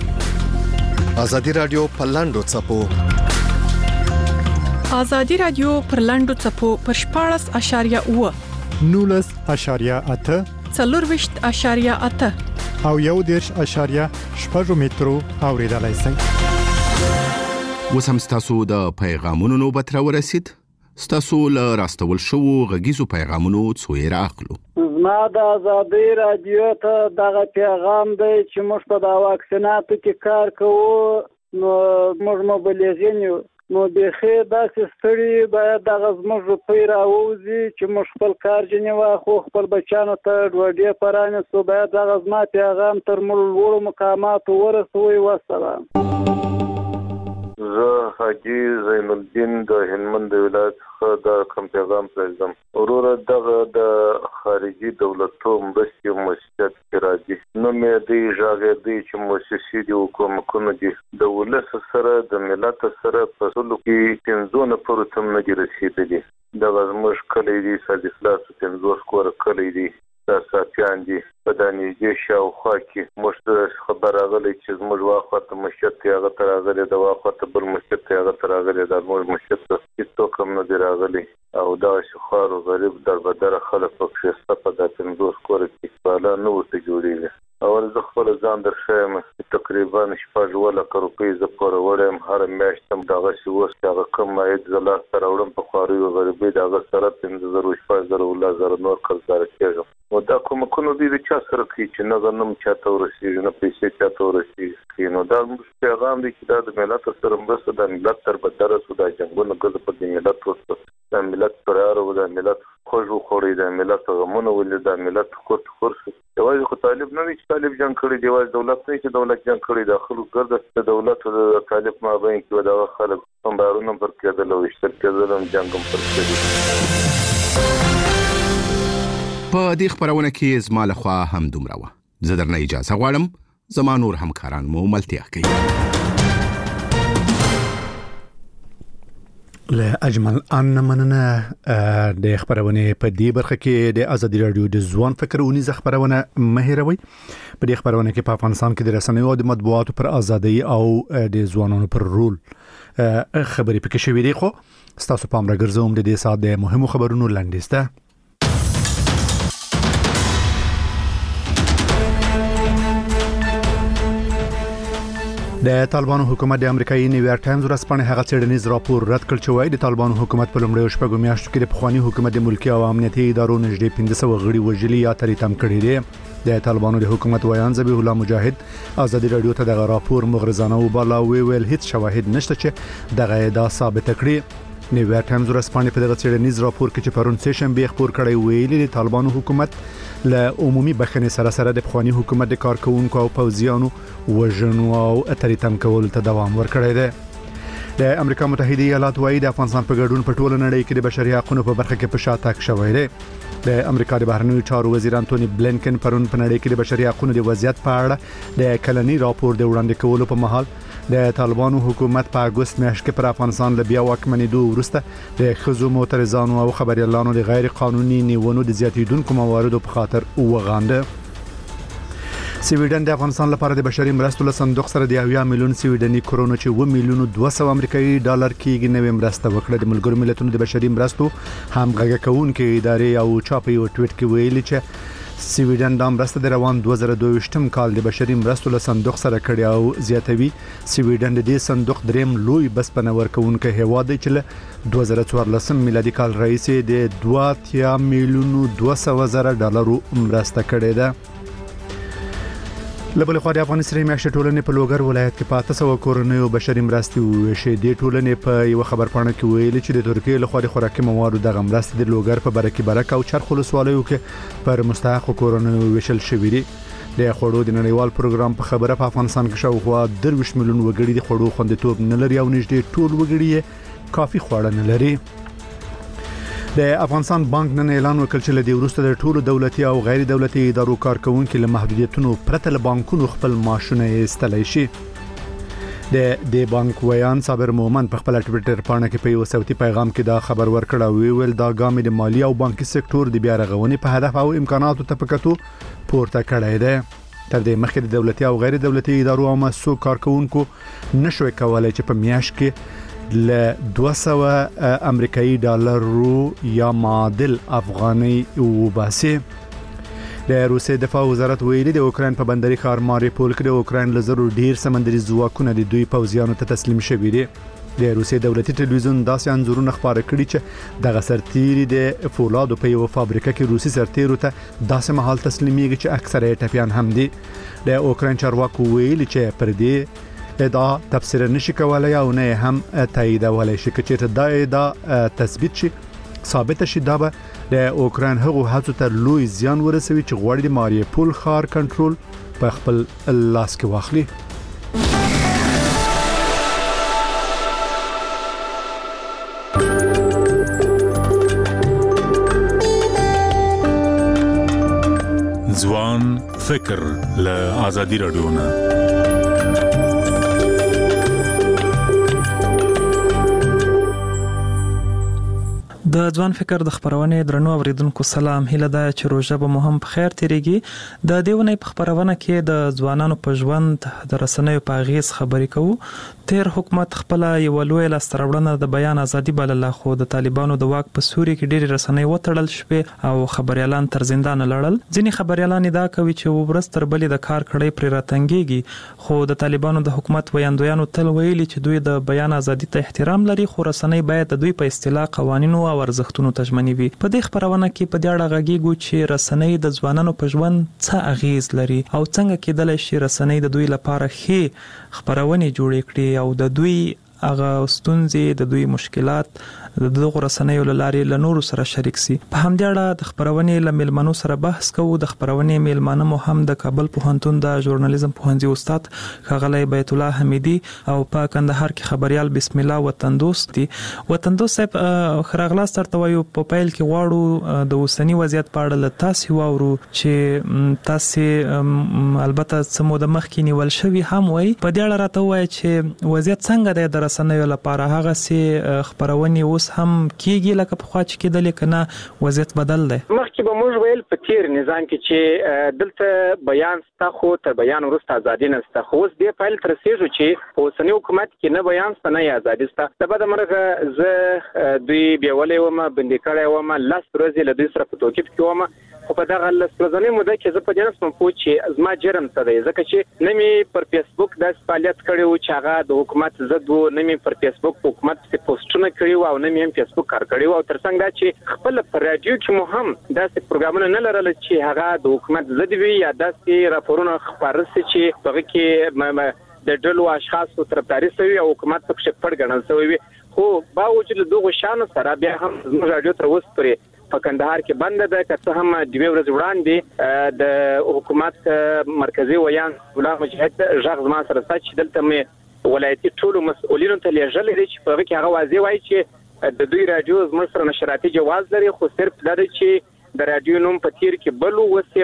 ازادي رادیو پر لاندو چپو ازادي رادیو پر لاندو چپو پر شپاړس اشاریه اوه نولس اشاریه اته څلورویشت اشاریه اته او یو دیرش اشاریه شپږ مترو اوریدلای شئ. اوس هم ستاسو د پیغامونو نوبت راورسید. ستاسو له راستول شوو غږیزو پیغامونو څو یې راخلو. زما د ازادي رادیو ته دغه پیغام دی چې موږ په د واکسیناتو کې کار کوو نو موږ مبلغین یو نو بخې داسې ستړي باید دغه زموږ روپۍ راووځي چې موږ خپل کار ځینې واخلو خپل بچیانو ته ډوډۍ پرانیستو باید دغه زما پیغام تر موږ لوړو مقاماتو ورسوئ. وسلام. زه حاجی زین الدین د هلمند ولایت څخه د کوم پیغام پرېږدم. وروره دغه د خارجي دولتو مرستې مؤسسات کې راځي نو مې دې ژغې دې چې مؤسسې دي حکومتونه دي د ولس سره د ملت سره په سلو کې پنځونه پورې تم نه دي رسېدلي. دغه زموږ کلی دي صادقلاس پنځوس کور کلی دي د ساتيان دي په دانیږي شاوخوا کې موږ خبر راغلی چې زموږ واخته مشت هغه تر راغلی د واخته بل مشت هغه تر راغلی د موږ مشت هیڅ کوم نه دی راغلی او دا شخار غریب در بدر خلک په شسته په د پنځوس کور کې بالا نو ته جوړیږي. اول زه خپل ځان درښیم تقریبا شپږ ولا روپۍ ز پور وړم هر میاشت هم دغه شی وس هغه کم عاید زلا سره وړم په خواري او غریبي دغه سره پنځه زره شپږ زره ولا زره نور قرضدار کېږم. و دا کوم کوم دي چې سره کوي چې نه غنم چاته ورسیږي نه پیسې چاته ورسیږي. نو دا پیغام دی چې دا د ملت سره مرسته د ملت تر بدر سو د جنگونو غل په د ملت وسته د ملت پراره او د ملت خوږو خوري د ملت غمونه ولې د ملت کوت خورس یوازې خو طالب نه چې طالب جنگ کړي دی یوازې دولت نه چې دولت جنگ کړي د خلکو ګرځي د دولت او د طالب مابین کې دا خلک هم بارونه پر کېدل او اشتراک کېدل هم جنگ هم پر کېدل. په دې خبرونه کې زما له خوا هم دومره وه. زه درنه اجازه غواړم. زما نور همکاران مو ملتیا کوي. له اجمل ان مننه د خبرونه په دې برخه کې د ازادي رادیو د ځوان فکر ونیز خبرونه مهیروي. په دې خبرونه کې په افغانستان کې د رسنیو او د مطبوعاتو پر ازادي او د ځوانانو پر رول خبرې پکې شوې دي. خو تاسو په امر ګرځوم د دې ساعت د مهمو خبرونو لاندې د طالبانو حکومت د امریکایي نیویارک ټایمز ورځپاڼې هغه څېړنیز راپور رد کړ چې وایي د طالبانو حکومت په لومړیو شپږو میاشتو کې د پخواني حکومت د ملکي او امنیتي ادارو نږدې پنځه سوه غړي وژلي یا تریتم کړي دي. د طالبانو د حکومت ویان ذبیح الله مجاهد ازادي رادیو ته دغه راپور مغرضانه وباله او ویل هیڅ شواهد نشته چې دغه ادعا ثابت کړي. نیویارک ټایمز ورځپاڼې په دغه څېړنیز راپور کې چې پرون سه شنبه خبر کړی ویلي د طالبانو حکومت له عمومي بخښنې سره سره د پخواني حکومت د کارکونکو او پوځیانو وژنو او تریتم کول ته دوام ورکړی دی. د امریکا متحده ایالات وايي د افغانستان په ګډون په ټوله نړۍ کې د بشري حقوقو په برخه کې په شاتګ شوی دی. د امریکا د بهرنیو چارو وزیر انټونی بلینکن پرون په نړۍ کې د بشري حقوقو د وضعیت په اړه د کلنی راپور د وړاندې کولو په مهال د طالبانو حکومت په اگست میاشت کې پر افغانستان له بیا واکمنېدو وروسته د خزو معترضانو او خبريالانو د غیر قانوني نیونو د زیاتیدونکو مواردو په خاطر وغانده. سویډن د افغانستان لپاره د بشري مرستو له صندوق سره د اویا میلیون سویډني کرونو چې و میلیون دوه سوه امریکایي ډالر کېږي نوې مرسته وکړه. د ملګرو ملتونو د بشري مرستو همغږي کوونکې ادارې او چاپ یو ټویټ کې ویلي چې سویډن د مرستې د روان دوه زره دوه ویشتم کال د بشري مرستو له صندوق سره کړی او زیاتوي سویډن د دې صندوق دریم لوی بسپنه ورکوونکی هیواد دی چې له دوه زره څوارلسم میلادي کال راهیسې د دوه اتیا میلیون دوه سوه زره ډالرو مرسته کړې ده. لبل خو د افغانستان میاشتې ټولنې په لوګر ولایت کې پاته سو کورنۍ او بشري مرستې وشي. د ټولنې په یو خبرپاڼه کې ویلي چې د ترکیه له خوا د خوراکي موادو د مرستې د لوګر په برکې برکه او چرخ ولسوالیو کې پر مستحق کورنۍ وشل شوې دي. د خوړو د نړیوال پروګرام په خبره په افغانستان کې شاوخوا درویشت میلیون وګړي د خوړو خوندیتوب نه لري او نږدې ټول وګړي کافي خواړه نه لري. د افغانستان بانک نن اعلان وکړ چې لدی ورسته د ټولو دولتي او غیر دولتي ادارو کارکونکو له محدودیتونو پرته له بانکونو خپل معاشونه استلای شي. د د بانک ویان صابر مومن په خپل ټویټر باندې کې په یو صوتي پیغام کې دا خبر ورکړ او ویل دا ګام د مالی او بانکي سکتور د بیا رغونې په هدف او امکاناتو ته پکتو پورته کړی دی. تر دې مخکې د دولتي او غیر دولتي ادارو او مؤسسو کارکونکو نشوي کولای چې په میاشت کې ل دوه سوه امریکایي ډالرو یا معادل افغاني وباسي. د روسي دفاع وزارت ویلي د اوکرين په بندري ښار ماریپول کې د اوکرين له زرو ډیر سمندري ځواکونه د دوی پوځیانو ته تسلیم شوي دي. د روسي دولتي ټلویزیون داسې انځورونه خبره کړي چې دغه سرتیري د فولادو په یو فابریکه کې روسي سرتیرو ته داسې مهال تسلیمېږي چې اکثره یې ټپيان هم دي. د اوکرين چارواکو ویلي چې پر دې ادعا تفسیر نشي کولای او نه هم تاییدولای شي چې دا ادعا تثبیت شي ثابت شي دا به د اوکرين هغو هڅو ته لوی زیان ورسوي چې غواړي د ماریپول ښار کنټرول په خپل لاس کې واخلي. ځوان فکر له آزادي رادیو نه. د ځوان فکر د خبرونه درنو اوریدونکو سلام، هیله ده چې روزه به مو هم په خیر تیریږي. د دیونه په خبرونه کې د ځوانانو په ژوند د رسنیو په اغیز خبرې کوو. تیر حکومت خپل یو لوی لاستراوړنه د بیان ازادي بلله، خو د طالبانو د واک په سوري کې ډېری رسنۍ وټړل شوې او خبريالان تر زندان لړل. ځینې خبريالان دا کوي چې وبرستر بلې د کار کړې پر راتنګيږي، خو د طالبانو د حکومت ویاندویانو تل ویلي چې دوی د بیان ازادي ته احترام لري، خو رسنۍ باید د دوی په اصطلاح قوانینو او ارزښتونو ته ژمنې وي. په دې خبرونه کې په دې اړه غږیږو چې رسنۍ د ځوانانو په ژوند څه اغیز لري او څنګه کېدلی شي رسنۍ د دوی لپاره ښې خبرونه جوړې کړي او د دوی هغه ستونزې، د دوی مشکلات د دغه رسنیو لارې له نورو سره شریک سي. په همدې اړه د خبرونې له میلمنو سره بحث کوو. د خبرونې میلمانه مو هم د کابل پوهنتون د ژورنالیزم پوهنځي استاد ښاغلی بیت الله حمیدي او په کندهار کې خبريال بسم الله وطن دوست دي. وطن دوست صاحب خراغلاس ترته وایو په پیل کې غواړو د اوسنی وضعیت په اړه له تاسو واورو چې تاسو البته سمو د مخ کې نیول شوی هم وای. په دې اړه راته وایي چې وضعیت څنګه دی د رسنیو لپاره؟ هغه سي خبرونه اوس هم کیږي لکه په خوا چې کېدل کنه وضعیت بدل دی؟ مخکې به موږ ویل په تیر نظام کې چې دلته بیان ستا خو تر بیان وروسته ازادي نشته، خو اوس دې فایل تر رسیږي چې په اوسنی حکومت کې نه بیان ستا نه ازادي ستا. د بده مرغه زه دوی بیولې وم، بندي کړی وم، لس ورځې له دوی سره په توقیف کې وم، خو په دغه لس ورځې موده کې زه په دې نسم پوه چې زما جرم څه دی، ځکه چې نه مې پر فیسبوک داسې فعالیت کړی و چې هغه د حکومت ضد و، نه مې پر فیسبوک په حکومت پسې پوسټونه کړي و او نه مې هم فیسبوک کار کړی و، او ترڅنګ دا چې خپل پر رادیو کې مو هم داسې پروګرامونه نه لرل چې هغه د حکومت ضد وي یا داسې راپورونه خپاره سي چې هغه کې د ډلو اشخاصو طرفداري شوی او حکومت په شک پړ ګڼل شوی وي. خو باوجود دغه شان سره بیا هم زموږ رادیو تر اوسه پورې په کندهار کې بند ده، که څه هم دوه ورځې وړاندې د حکومت مرکزی ویان غلام مجاهد ژغ زما سره سچ دلته مې ولایتي ټولو مسؤلینو ته لیږل دي چې په هغه کې هغه واضح وایي چې د دوی رادیو زموږ سره نشراتي جواز لري، خو صرف دا دی چې د رادیو نوم په تیر کې بل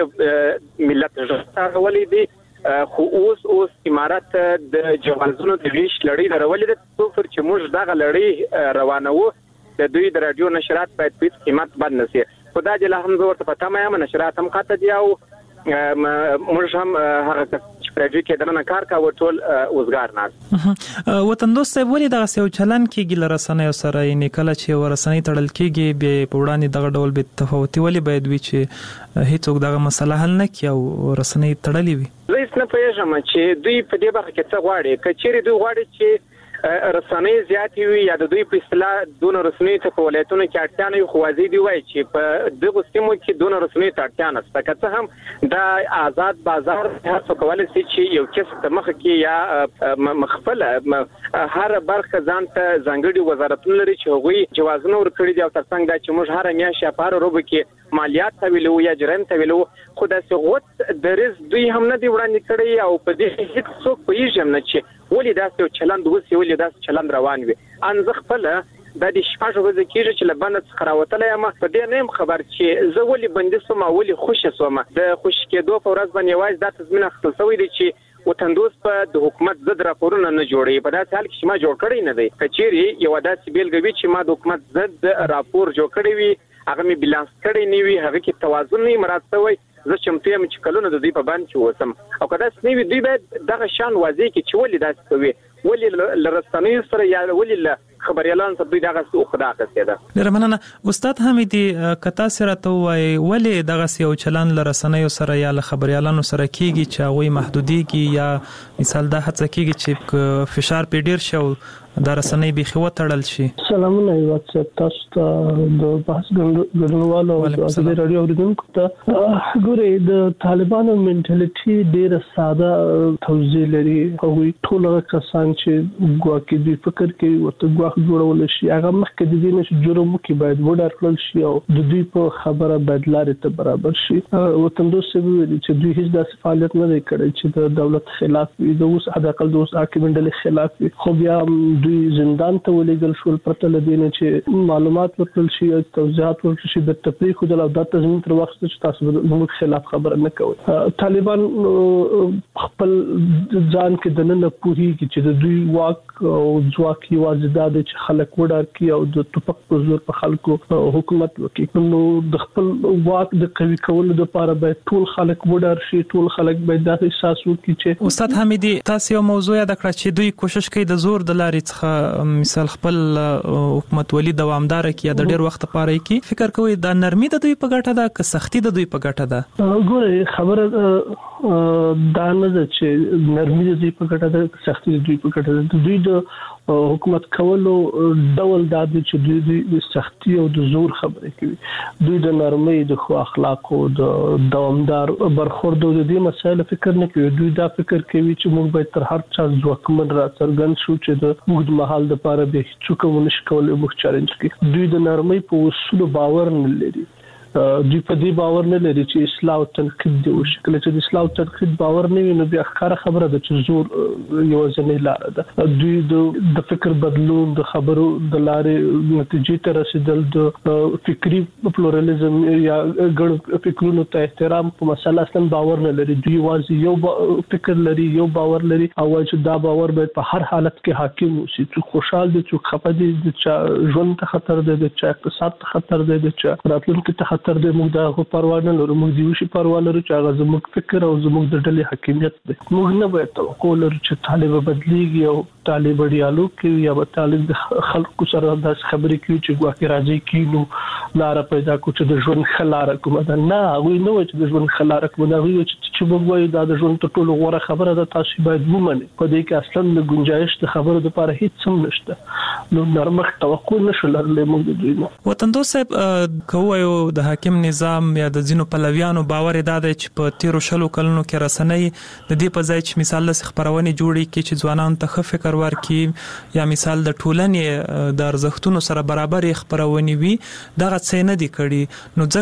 وسه ملت ژغ ولې دي، خو اوس اوس امارات د جوازونو د ویش لړۍ درولې ده، څو پر چې موږ دغه لړۍ روانو د دوی د رادیو نشرات باید په قیمت بند نشي. خدای دې له هم زه ورته پته مې هم نشرات هم قاطع دی او موږ هم هغه چې پرېږي کې دنه کار کاوه ټول اوسګار نه. وطن دوست صاحب ولې دغه یو چلن کېږي له رسنیو سره، یعنی کله چې ورسنۍ تړل کېږي به په وړاندې دغه ډول به تفاوتي ولې باید وي چې هیڅوک دغه مسله حل نه کړي او رسنۍ تړلې وي؟ زه هیڅ نه پوهېږم چې دوی په دې برخه کې څه غواړي. که چیرې دوی غواړي چې رسنۍ زیاتې وي یا د دوی په اصطلاح دونه رسنۍ ته په ولایتونو کې اړتیا نه وي، خو واضح دی وایي چې په دغه سیمو کې دونه رسنۍ ته اړتیا نشته. که څه هم دا آزاد بازار هر څه کولی شي چې یو کس د مخ کې یا مخفله هر برخه ځان ته ځانګړي وزارتونه لري چې هغوی جوازونه ورکړي دي او ترڅنګ دا چې موږ هر میاشت یا په هر روبه کې مالیات تحویلو یا جرم تحویلو، خو داسې غوت درز دوی هم نه دی وړاندې کړی او په دې هیڅ څوک پوهېږي نه چې ولې داسې یو چلند وسي، ولې داسې چلند روان وي. ان زه خپله دا د شپږ ورځې کېږي چې له بنده څخه راوتلی یم، په دې نه یم خبر چې زه ولې بندي شوم او ولې خوشې شوم. د خوشې کېدو په ورځ باندې یوازې دا تضمین اخیستل شوی دی چې وطن دوست په د حکومت ضد راپورونه نه جوړوي. په داسې حال کې چې ما جوړ کړی نه دی، که چیرې یوه داسې بېلګه وي چې ما د حکومت ضد راپور جوړ کړی وي، هغه مې بیلانس کړی نه وي، هغه کې توازن نه مراعات شوی، زه چمتو یم چې کلونه د دوی په بند کې اوسم. او که داسې نه وي دوی باید دغه شان واضح کړي چې ولې داسې کوي، ولې له رسنیو سره یا ولې له خبريالانو سره دوی دغه خدا اخیستې ده. ډېره مننه. استاد حمیدي، که تاسو راته ووایئ ولې دغسې یو چلند له رسنیو سره یا له خبريالانو سره کېږي چې هغوی محدودېږي یا مثال دا هڅه کېږي چې فشار پرې ډېر شي او دا رسنۍ بیخي وتړل شي؟ سلامونه یو تاسو ته د بحث ګډونوالو او د ازادي رادیو اوریدونکو ته. ګورئ د طالبانو منټالیټي ډېره ساده توضیح لري. هغوی ټول هغه کسان چې ګواکې دوی فکر کوي ورته ګواښ جوړول شي هغه مخکې د دې نش جرم کې باید وډار کړل شي او د دوی په خبره بدلارې ته برابر شي. وطندوس ویلي چې دوی هیڅ داسې فعالیت نه کړی چې د دولت خلاف وي، د اوس حداقل د اوس حاکم ډلې خلاف وي، خو بیا دوی زندان ته ولېږل شول پرته له دې نه چې معلومات ورکړل شي او توضیحات ورکړل شي د تفریح خو د دا تضمین تر وخت چې تاسو زموږ خلاف خبره نه کوي. طالبان خپل ځان کې د نن پوهیږي چې د دوی واک او ځواک یوازې دا دی چې خلک وډار کړي او د ټوپک په زور په خلکو حکومت وکړي. نو د خپل واک د قوي کولو لپاره باید ټول خلک وډار شي، ټول خلک باید دا احساس وکړي چې استاد حمیدي تاسو یو موضوع یاد کړئ چې دوی کوشش کوي د زور د لارې څخه مثال خپل حکومت ولي دوامدار کړي یا د ډیر وخت لپاره کړي. فکر کوي دا نرمي د دوی په ګټه ده که سختی د دوی په ګټه ده؟ ګوره خبره دا نه ده چې نرمي د دوی په ګټه ده سختی د دوی په ګټه ده. دوی د حکومت کولو ډول دا دی چې دوی د سختی او د زور خبرې کوي. دوی د نرمۍ د خو اخلاقو د دوامدار برخورد او د دې مسایل فکر نه کوي. دوی دا فکر کوي چې موږ باید تر هر چا ځواکمن را څرګند شو چې د اوږد مهال لپاره به هیڅ کوم نشي کولای موږ چالش کړي. دوی د نرمۍ په اصول باور نه لري. دوی په دې باور نه لري چې اصلاح او تنقید دی وشي. کله چې د اصلاح او تنقید باور نه وي نو بیا ښکاره خبره ده چې زور یوازینۍ لاره ده. دوی د فکر بدلون د خبرو د لارې نتیجې ته رسیدل د فکری پلورالېزم یا ګډ فکرونو ته احترام په مسله اصلا باور نه لري. دوی واځي یو فکر لري، یو باور لري او چې دا باور باید په هر حالت کې حاکم وي. چې خوشحال دي، چې خفه دي، چې ژوند ته خطر دی، چې اقتصاد ته خطر دی، چې راتلونکي ته تر دې موږ دا پروا نه لرو. موږ دی وشي پروا لرو چې هغه زموږ فکر او زموږ د ډلې حاکمیت دی. موږ نه باید توقع لرو چې طالب بدلیږي او طالب ډیالوګ کوي یا به طالب د خلکو سره داس خبرې کوي چې ګواکې راځي کینو لار پیدا کو چې د ژوند خلاره کوم دا نه وي نو چې د ژوند خلاره کوم دا وي چې موږ وایو دا د ژوند ټولو غوړه خبره ده، تاسو باید ومنئ. په دې کې اصلا د گنجائش د خبرو لپاره هیڅ هم نشته. نو نرمښت توقع نشو لرلې موږ د دوی. وطندوس صاحب کوو د حاکم نظام یا د ځینو پلویانو باور دا دی چې په تیرو شلو کلونو کې رسنۍ د دې په ځای چې مثال له خبرونه جوړي کې چې ځوانان ته ښه فکر ورکړي یا مثال د ټولنې د ارزښتونو سره برابر خبرونه وي دغه څه نه دي کړي. نو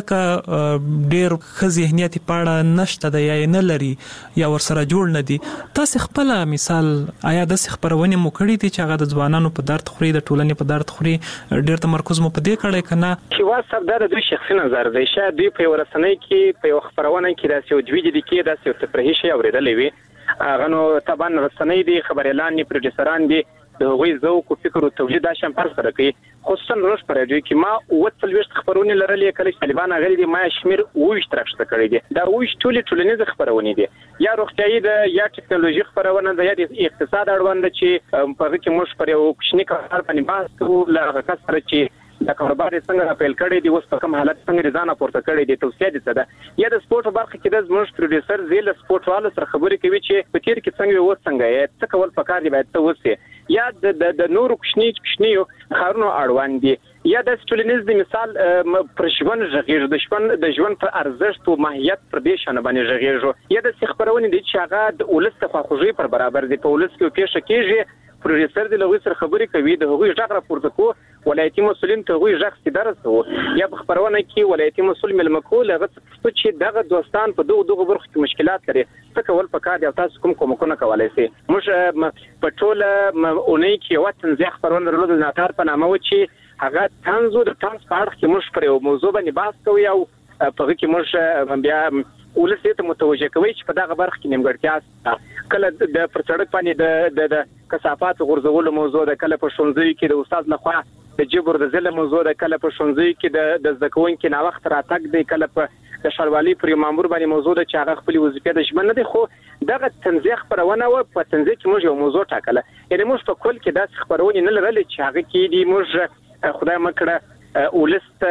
ځکه ډېر ښه ذهنیت پاړه نشته د یا نه لري یا ورسره جوړ نه دي. تاسو خپل مثال آیا د خبرونه مو کړی دي چې هغه د ځوانانو په درد خوري، د ټولنې په درد خوري، ډېر تمرکز مو په دې کړی کنه؟ چې واسه دا د دوی شخصي نظر دی. شاید دوی په ورسنۍ کې په یو خبرونه کې داسې یو دوی دي کې داسې یو تفریحي شی اورېدلې وي. هغه نو طبعا رسنۍ دي، خبريالان دي، پروډوسران دي، د هغوی ذوق او فکر او تولید دا شم پر سره کوي. خصوصا روش پر راډیو کې ما وڅلويشت خبرونه لرلې کله چې طالبان غلي دي ما شمیر وښت راښته کړی دي. دا وښت ټولې ټولنیز خبرونه دي، یا روغتیايي ده یا ټکنالوژي خبرونه ده یا د اقتصاد اړوند چې په هغه کې موږ پر یو کوچنی کار باندې بحث کوو لږه کس سره چې د کاروبار څنګه پیل کړی دی، اوس په کوم حالت څنګه ځان پورته کړی دی، توصیه دي څه ده. یا د سپورت برخه کې د زموږ پروډوسر زیل سپورت والو سره خبرې کوي چې په تیر کې څنګه و څنګه یې څه کول پکار دی باید ته وسی. یا د د نورو کوچنی کوچنی خارونو اړوند دي، یا د ټولنیز د مثال پر ژوند ژغیر د ژوند د ژوند پر ارزښت او ماهیت پر دې شنه باندې ژغیر. یا د خبرونه دي چې هغه د ولس ته خواخوږي پر برابر دي، په ولس کې پیښه کېږي. پروډوسر د لغوي سره خبرې کوي، د هغوی ژغ راپورته کو، ولایتي مسولین ته هغوی ژغ سیدارسو. یا په خبرونه کې ولایتي مسول ملمکول هغه چې دغه دوستان په دوه دوه برخو کې مشکلات لري څه کول پکار دی او تاسو کوم کومکونه کولای شئ. موږ په ټوله اونۍ کې یو تنزیه خبرونه درلود د ناتار په نامه و چې هغه تنزو د تنز په اړه کې موږ پر یو موضوع باندې بحث کوو او په هغه کې موږ بیا ولس ته متوجه کوي چې په دغه برخه کې نیمګړتیا کله د پرڅړک باندې د د کثافات غورځولو موضوع ده، کله په شونځي کې د استاد لخوا د جبر د ځله موضوع ده، کله په شونځي کې د د ځکوون کې نا وخت راتګ دی، کله په د شروالي پر مامور باندې موضوع ده چې هغه خپل وظیفه د شمن نه دی. خو دغه تنزیه خبرونه و په تنزیه کې موږ یو موضوع ټاکله، یعنی موږ په کل کې داس خبرونه نه لرل چې هغه کې دی موږ خدای مکړه ولست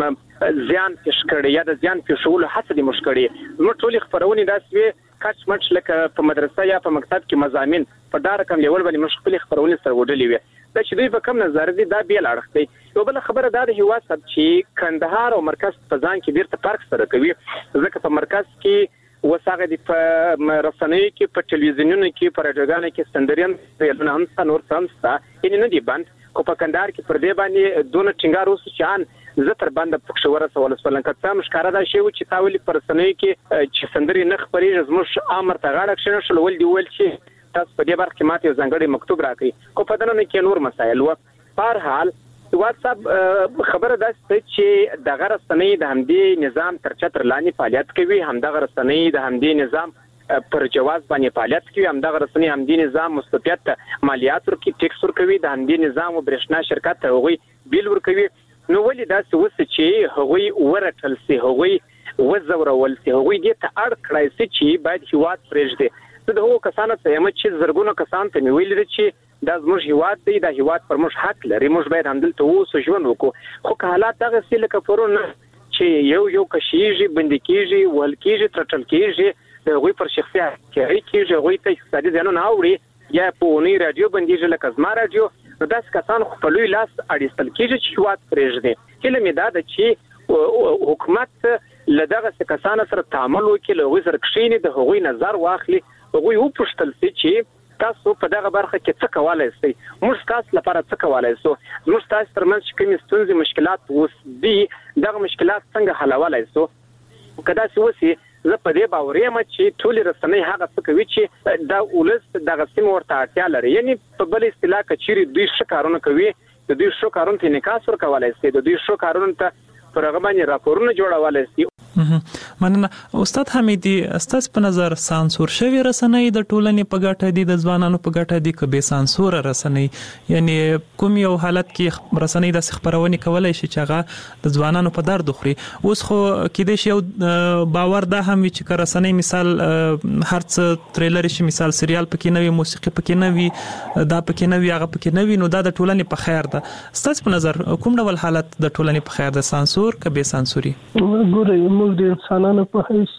زیان پیش کړی یا د زیان پیښولو هڅه دي موږ کړی. موږ ټول خبرونه داسې کچ مچ لکه په مدرسه یا په مکتب کې مضامین په ډار کم لیول باندې موږ خپل خبرونه سره وډلې وي. دا چې دوی په کم نظر دي دا بیل اړخ دی. یو بل خبره دا د هوا سب چې کندهار او مرکز په ځان کې ډیر ته فرق سره کوي، ځکه په مرکز کې وساغه دي په رسنۍ کې په ټلویزیونونو کې په راډیوګانو کې سندریان په نن څنور سمستا یعنی نه دی بند کو په کندهار کې پر دې باندې دونه ټینګار اوس چې ان زه تر باندې پښور سوال سوالن کته مشکاره دا شی چې تاولي پرسنوي کې چې سندري نخ پرې زموږ امر ته غاړه کښنه شل ول دی ول چې تاسو په دې برخه کې ماته ځانګړي مکتوب راکړي کو په دنه کې نور مسایل و په هر حال واتساپ خبره ده چې د غرسنۍ د همدې نظام تر چتر لاندې فعالیت کوي هم د غرسنۍ د همدې نظام پر جواز باندې فعالیت کوي هم د غرسنۍ همدې نظام مستفیت مالیات ورکړي ټیکس ورکوي د همدې نظام برښنا شرکت ته هغوی بیل ورکوي نو ولې دا څه وس چې هغوی ورټل سي هغوی وزورول سي هغوی دې ته اړ کړای سي چې باید هیواد پرېږدي زه د هغو کسانو ته یم چې زرګونو کسان ته مې ویلي چې دا زموږ هیواد دی دا هیواد پر موږ حق لري موږ باید همدلته اوسو ژوند وکړو خو که حالات دغسې لکه پرون چې یو یو کشیږي بندي کېږي وهل کېږي ترټل کېږي د هغوی پر شخصي حقیقي کېږي هغوی ته اقتصادي زیانونه اوري یا په اونۍ راډیو بندېږي لکه زما راډیو نو داسې کسان خو په لوی لاس اړیستل کېږي چې هیواد پرېږدي هیله مې دا ده چې حکومت له دغسې کسانو سره تعامل وکړي له هغوی سره کښېني د هغوی نظر واخلي هغوی وپوښتل سي چې تاسو په دغه برخه کې څه کولای شئ موږ تاسو لپاره څه کولای شو موږ تاسو ترمنځ چې کومې ستونزې مشکلات اوس دي دغه مشکلات څنګه حلولای شو که داسې وسي زه په دې باور یم چې ټولې رسنۍ هغه څه کوي چې د ولس دغه سیمې ورته اړتیا لري یعنی په بل اصطلاح که چیرې دوی ښه کارونه کوي د دوی ښو کارونو ته انعکاس ورکولی شي د دوی ښو کارونو ته پر هغه باندې راپورونه جوړولی شي مننه استاد حمیدي ستاسو په نظر سانسور شوی رسنۍ د ټولنې په ګټه دي د ځوانانو په ګټه دي که به سانسور رسنۍ یعنی کوم یو حالت کې رسنۍ د خبرونه کولای شي چې هغه د ځوانانو په درد خوري اوس خو کېدې شي یو باور ده هم چې رسنۍ مثال هر څه ټریلر شي مثال سریال پکې نوې موسیقي پکې نوې دا پکې نوې هغه پکې نوې نو دا د ټولنې په خیر ده ستاسو په نظر کوم ډول حالت د ټولنې په خیر ده سانسور که به سانسوري ګورئ موږ د انسانانو په حیث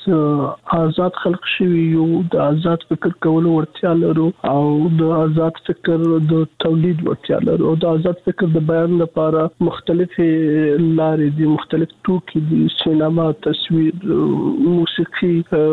آزاد خلق شوي یو د آزاد فکر کولو ورتیا لرو او د آزاد فکر د تولید ورتیا لرو او د آزاد فکر د بیان لپاره مختلف لارې دي مختلف توکي دي سینما تصویر موسیقي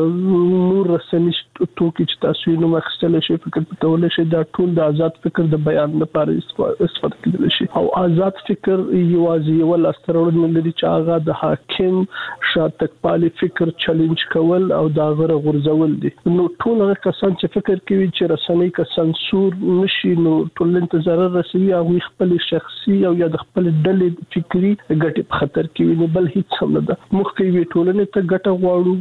نور رسنۍ توکي چې تاسو نو مخستل شي فکر کولای شي دا ټول د آزاد فکر د بیان لپاره استفاده کېدل شي او آزاد فکر یوازې یو لاسترونه لري چې هغه د حاکم شاته پالي فکر چیلنج کول او دا غره غرزول دي نو ټول هغه کسان چې فکر کوي چې رسنۍ کا سانسور نشي نو ټول انتظار رسوي او خپل شخصي او یا د خپل ډلې فکری ګټه په خطر کې وي بل هیڅ هم نه ده مخکې وی ټولنې ته ګټه غواړو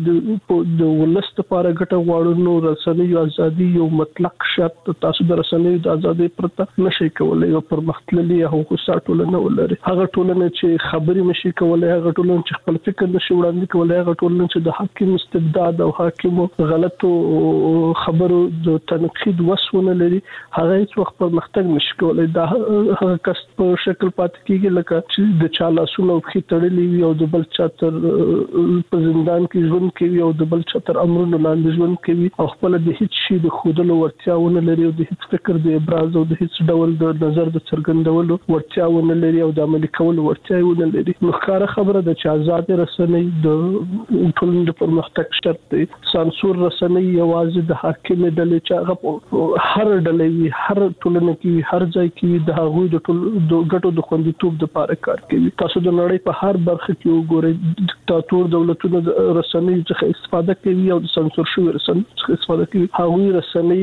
مخکې د ولست لپاره ګټه غواړو نو رسنۍ ازادي یو مطلق شرط تاسو د رسنۍ د ازادي پرته نشي کولای او پرمختللي حقوق ټولنه ولري هغه ټولنه چې خبري نشي کولای هغه ټولنه چې خپل فکر نشي وړاندې کولای هغه ټولنه چې د حاکم استبداد او حاکم غلطو خبرو د تنقید وسونه لري هغه هیڅ وخت پرمختګ نشي کولای دا هغه کس په شکل پات کیږي لکه چې د چا لاسونو کې تړلې وي او د بل چا تر په زندان کې ژوند کوي او د بل چا تر امرونو لاندې ژوند کوي او خپل د هیڅ شي د خودلو ورتیاونه لري او د هیڅ فکر د ابراز او د هیڅ ډول د نظر د څرګندولو ورتیاونه لري او د عملي کولو ورتیاونه لري نو ښکاره خبره ده چې آزاد رسنۍ د ټولنې د پرمختګ شرط دی سانسور رسنۍ یوازې د حاکم ډلې چې هغه هر ډلې وي هر ټولنه کې هر ځای کې د هغوی د ټول د ګټو د خوندیتوب لپاره کار کوي تاسو د نړۍ په هر برخه کې وګورئ دیکتاتور دولتونه د رسنۍ څخه استفاده کوي او د سانسور شوی رسنۍ څخه استفاده کوي هغوی رسنۍ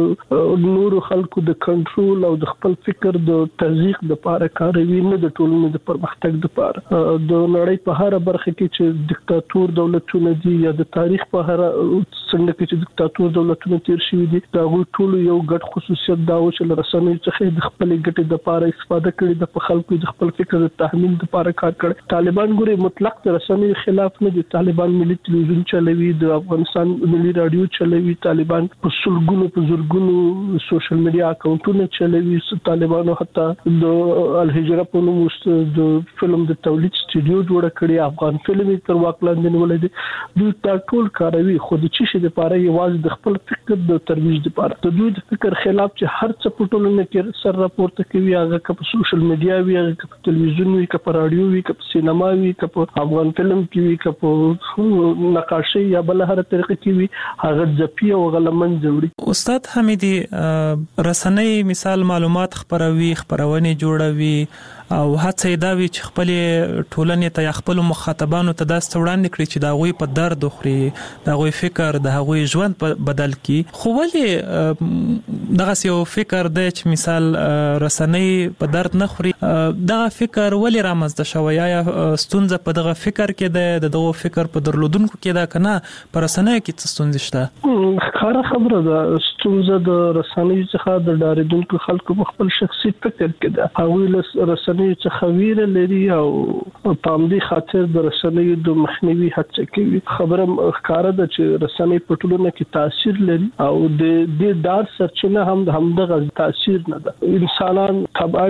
د نورو خلکو د کنټرول او د خپل فکر د تضییق لپاره کاروي نه د ټولنې د پرمختګ لپاره د نړۍ په هر برخه کې چې دیکتاتور دولتونه دي یا د تاریخ په هر څنډه کې چې دیکتاتور دولتونه تیر شوي دي دا ټول یو ګډ خصوصیت دا و چې رسنۍ څخه د خپل ګټې لپاره استفاده کړي د خلکو د خپل فکر د تحمیل لپاره کار کړي طالبان ګوري مطلق د رسنۍ خلاف نه دي طالبان ملي ټلویزیون چلوي د افغانستان ملي رادیو چلوي طالبان په سلګونو په زورګونو سوشل میډیا اکاونټونه چلوي طالبانو حتی د الهجره په نوم د فلم د تولید سټوډیو جوړ کړی افغان فلم تر واک لاندې نیولې دي دوی دا ټول کاروي خو د چی شي لپاره یوازې د خپل فکر د ترویج لپاره د دوی د فکر خلاف چې هر څه په ټولنه کې سر راپورته کوي، هغه که په سوشل میډیا وي، هغه په تلویزیون وي، که په رادیو وي، که په سینما وي، که په افغان فلم کې وي، که په نقاشي یا بل هر طریقه کې وي، هغه ځپي او غلمن جوړي. استاد حمیدي رسنۍ مثال معلومات خبروي، خبرونه جوړوي او هڅه دا وی چې خپل ټولنې ته خپل مخاطبانو ته دا ستوړاندې کړی چې دا غوي په درد خوري، دا غوي فکر، دا غوي ژوند بدل کی. خو ولې دغه یو فکر دی چې مثال رسنۍ په درد نه خوري، دا فکر ولې رامنځته شوی؟ یا ستونزه په دغه فکر کې ده، دغه فکر په درلودونکو کې ده کنه په رسنۍ کې څه ستونزه شته؟ خبره خبره ده، ستونزه د رسنۍ څخه د ډاریدونکو خلکو په خپل شخصي فکر کې ده. هغوی له رسنۍ څخه ویره لري او په همدې خاطر د رسنۍ د مخنیوي هڅه کوي. خبره ښکاره ده چې رسنۍ په ټولنه کې تاثیر لري او د دې ډار سرچینه هم د همدغه تاثیر نه ده. انسانان طبعا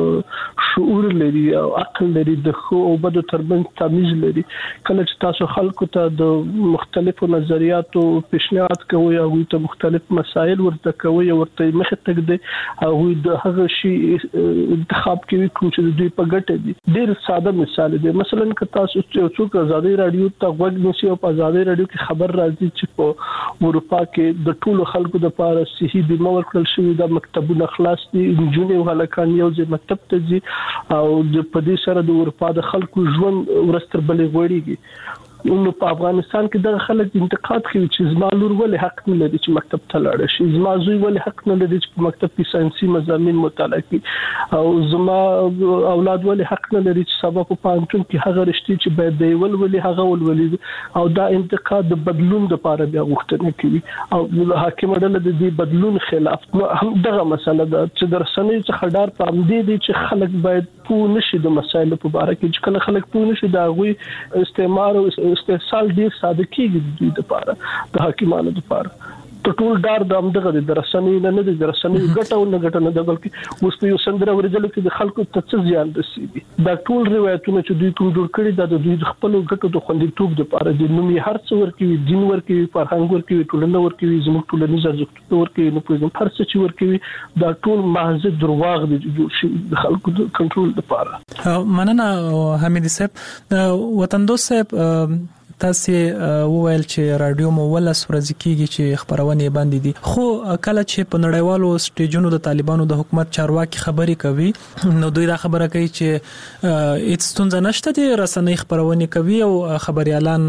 شعور لري او عقل لري، د خو او بد ترمنځ تمیز لري. کله چې تاسو خلکو ته د مختلفو نظریاتو پیشنهاد کوئ او ته مختلف مسایل ورته کوئ او ورته مخه تګ او د هغه شی انتخاب کوي کوم چې دوی په ګټه دي. ډېر ساده مثال دی، مثلا که تاسو څوک آزادي رادیو ته غوږ نیسئ او په آزادي رادیو کې خبر راځي چې په اروپا کې د ټولو خلکو لپاره صحي بیمه ورکړل شوې ده، مکتبونه خلاص دي، نجونې او هلکان یو ځای مکتب ته ځي او په دې سره د اروپا د خلکو ژوند ورځ تر بلې غوړېږي. نو په افغانستان کې دغه خلک انتقاد کوي چې زما لور ولې حق نه لري چې مکتب ته لاړ شي، زما زوی ولې حق نه لري چې په مکتب کې ساينسي مضامین مطالعه کړي، او زما اولاد ولې حق نه لري چې سبا په پانتون کې هغه رښتې چې باید دی ولولي هغه ولولي. او دا انتقاد د بدلون لپاره بیا غوښتنه کوي او حاکم ډله د دې بدلون خلاف. هم دغه مسله ده چې د رسنۍ څخه ډار په همدې دي چې خلک باید پوه نشي د مسایلو په اړه کې، چې کله خلک پوه نشي دا غوي استعمار او استحصال ډیر ساده کیږي د دې لپاره، د حکیمانو لپاره. ته ټول ډار د همدغه د رسنۍ نه نه د رسنۍ ګټه او نه ګټه نه ده، بلکې اوس په یو سندره ورځل کې د خلکو ته څه زیان رسیږي. دا ټول روایتونه چې دوی کوم جوړ کړي دا د دوی د خپل ګټو د خوندیتوب لپاره دي. نو یې هر څه ورکوي، دین ورکوي، فرهنګ ورکوي، ټولنه ورکوي، زموږ ټولنیز ارزښتونه ورکوي، نو په هر څه چې ورکوي دا ټول محض درواغ دي جوړ شي د خلکو د کنټرول لپاره. مننه حمید صاحب. وطن دوست صاحب، تاسو وویل چې رادیو مو ولس ورځ کیږي چې خبرونه باندې دي، خو کله چې په نړیوالو سټیجونو د طالبانو د حکومت چارواکي خبري کوي نو دوی دا خبره کوي چې هیڅ ستونزه نشته دي، رسنۍ خبرونه کوي او خبريالان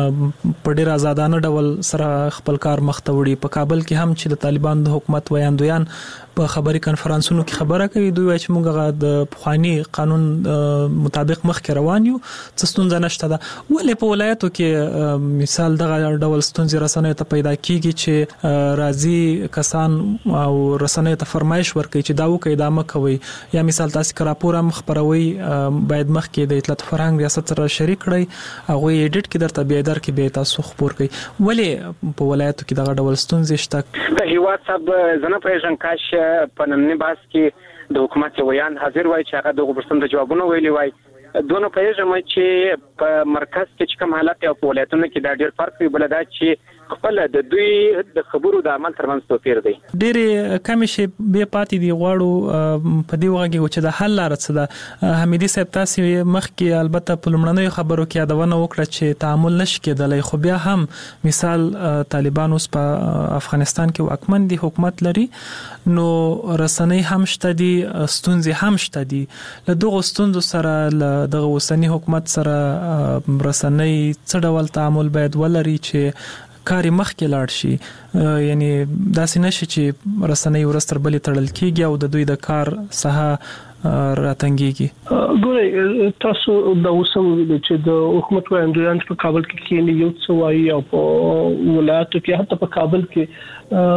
په ډیر آزادانه ډول سره خپل کار مخته وړي. په کابل کې هم چې د طالبانو د حکومت ویاندویان په خبري کانفرنسونو کې خبره کوي، دوی وايي چې موږ د پخوانی قانون مطابق مخکې روان یو، څه ستونزه نشته ده. ولې په ولایتو کې مثال دغه ډول ستونزې رسنۍ ته پیدا کیږي چې راځي کسان او رسنۍ ته فرمایش ورکوي چې دا وکړئ دا مه کوئ، یا مثال تاسو که راپور هم خبروي باید مخکې د اطلاعات فرهنګ ریاست سره شریک کړئ، هغه ایډیټ کې درته بیا در کې به تاسو خبر کوي. ولې په ولایتو کې دغه ډول ستونزې شته؟ د هیواد صاحب زنه پېژن کاش په نننی باس کې د حکومت ویان حاضر وای چې هغه دغه پرسم د جوابونه ویلي وای. دونه پېژم چې په مرکز کې کوم حالت او په ولایتونو کې دا ډېر فرق دی، بل دا چې خپل د دوی د خبرو د عمل ترمنځ توپیر دی. ډېر کم شي به پاتې دی غواړو په دې وګړي چې د حل لار څه ده. حمیدي صاحب تاسو مخکې البته په لمړنیو خبرو کې یادونه وکړه چې تعامل نشي کېدلی، خو بیا هم مثال طالبان اوس په افغانستان کې واکمن دي، حکومت لري، نو رسنۍ هم شته دي، ستونزې هم شته دي. له دغو ستونزو سره دغه اوسنی حکومت سره رسنۍ څه ډول تعامل باید ولري چې کاری مخکې لاړ شي؟ یعنی داسې نشي چې رسنۍ ورستر بلې تړل کیږي او د دوی د کار ساحه راتنګيږي. ګورئ تاسو د اوسم چې د حکومت وایندویان په کابل کې کېنی یو څه وایي او په ولایتو کې حتی په کابل کې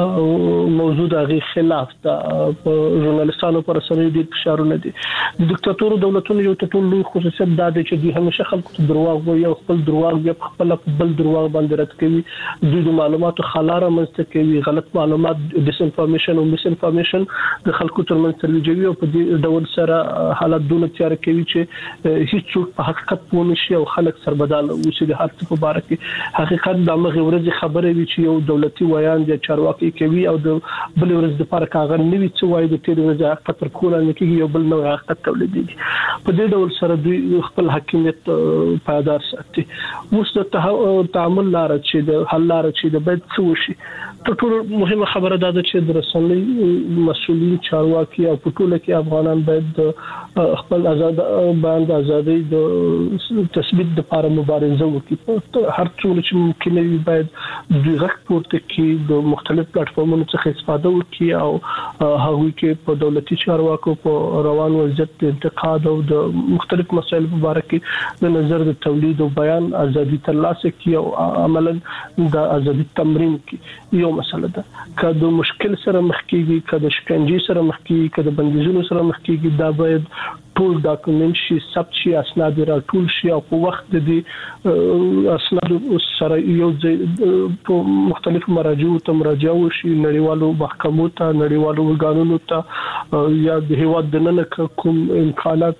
موجود هغه خلاف د ژورنالستانو پر رسنۍ د فشارونه دي. د دیکتاتورو دولتونو یو ټول لوی خصوصیت دا دی چې دوی همیشه خلکو ته دروغ وایي او خپل دروغ بیا خپل بل دروغ باندې رد کوي. دوی د معلوماتو خلاره منځته کوي، غلط معلومات، ډیس انفارمیشن او میس انفارمیشن د خلکو ترمنځ ترویجوي او په دې ډول سره حالت دونه تیار کوي چې هیڅ څوک په حقیقت پوه نشي او خلک سربدال اوسي د هر څه په اړه کې حقیقت د مغه ورځ خبره وی چې یو دولتي ویان د چارواکي کوي او د بل ورځ د لپاره کاغذ نوي څه وایي د تیر ورځ حقیقت تر کوله نه کیږي یو بل نو حقیقت تولیدي په دې ډول سره دوی خپل حاکمیت پایدار ساتي اوس د تعامل لاره چې د حل لاره چې د بد څه وشي ټول مهمه خبره ده چې د رسنۍ مسؤلین چارواکي او ټول کې افغانان باید خپل آزاد باندې ازادي د تثبیت لپاره مبارزه وکړي هر څول چې ممکن وي باید د غږ پورته کې د مختلف پلیټ فارمونو څخه استفاده وکړي او هغوی کې په دولتي چارواکو په روان وضعیت د انتقاد او د مختلف مسایلو په اړه کې د نظر د تولید او بیان ازادي ترلاسه کړي او عملاً د ازادي تمرین کړي یو مسله ده که د مشکل سره مخ کیږي که د شکنجې سره مخ کیږي که د بندیزونو سره مخ کیږي دا باید ټول ډاکومنټ شي ثبت شي اسناد را ټول شي او په وخت د دې اسناد سره یو په مختلف مراجعو ته مراجعه وشي نړیوالو محکمو ته نړیوالو ورګانونو ته یا د هیواد د نن کوم امکانات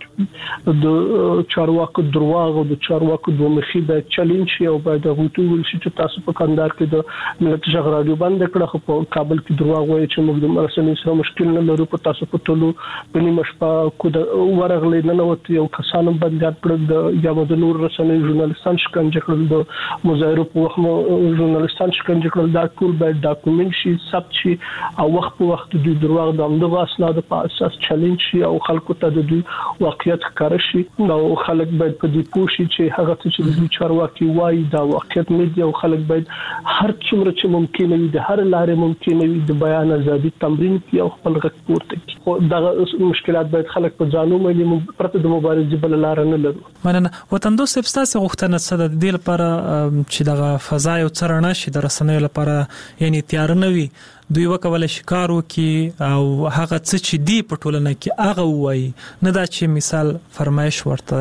د چارواکو درواغ او د چارواکو د مخې د چیلنج شي او باید غوټو ول شي چې تاسو په کندهار کې د ملت شغ رادیو باندې کړه خو په کابل کې درواغ وایي چې موږ د مرسنې سره مشکل نه لرو په تاسو په ټولو بني مشپا کو د ورغلې نه نوت یو کسانو باندې کړل د یا د نور رسنۍ ژورنالیستان شکنجه کړل د مظاهرو په وخت ژورنالیستان شکنجه کړل دا ټول باید ډاکومنټ شي ثبت شي او وخت په وخت د درواغ د امدغه اسناد په اساس چیلنج شي او خلکو ته د دوی واقعیت ښکار شي نو خلک باید په دې پوه شي چې هغه څه چې دوی چارواکي وایي دا واقعیت نه دی او خلک باید هر څومره چې ممکن وي د هر لارې ممکن وي د بیان ازادي تمرین کوي او خپل غږ پورته کوي خو دا مشکلات باید خلک په ځانو باندې پرته د مبارزې بل لار نه لري مننه وطن دوست سپستاسي غوښتنه څه د دې لپاره چې دغه فضا یو څرنه شي د رسنیو لپاره یعنی تیار نه وي دوی وکول شکار وکي او هغه څه چې دی په ټولنه کې هغه وایي نه دا چې مثال فرمایش ورته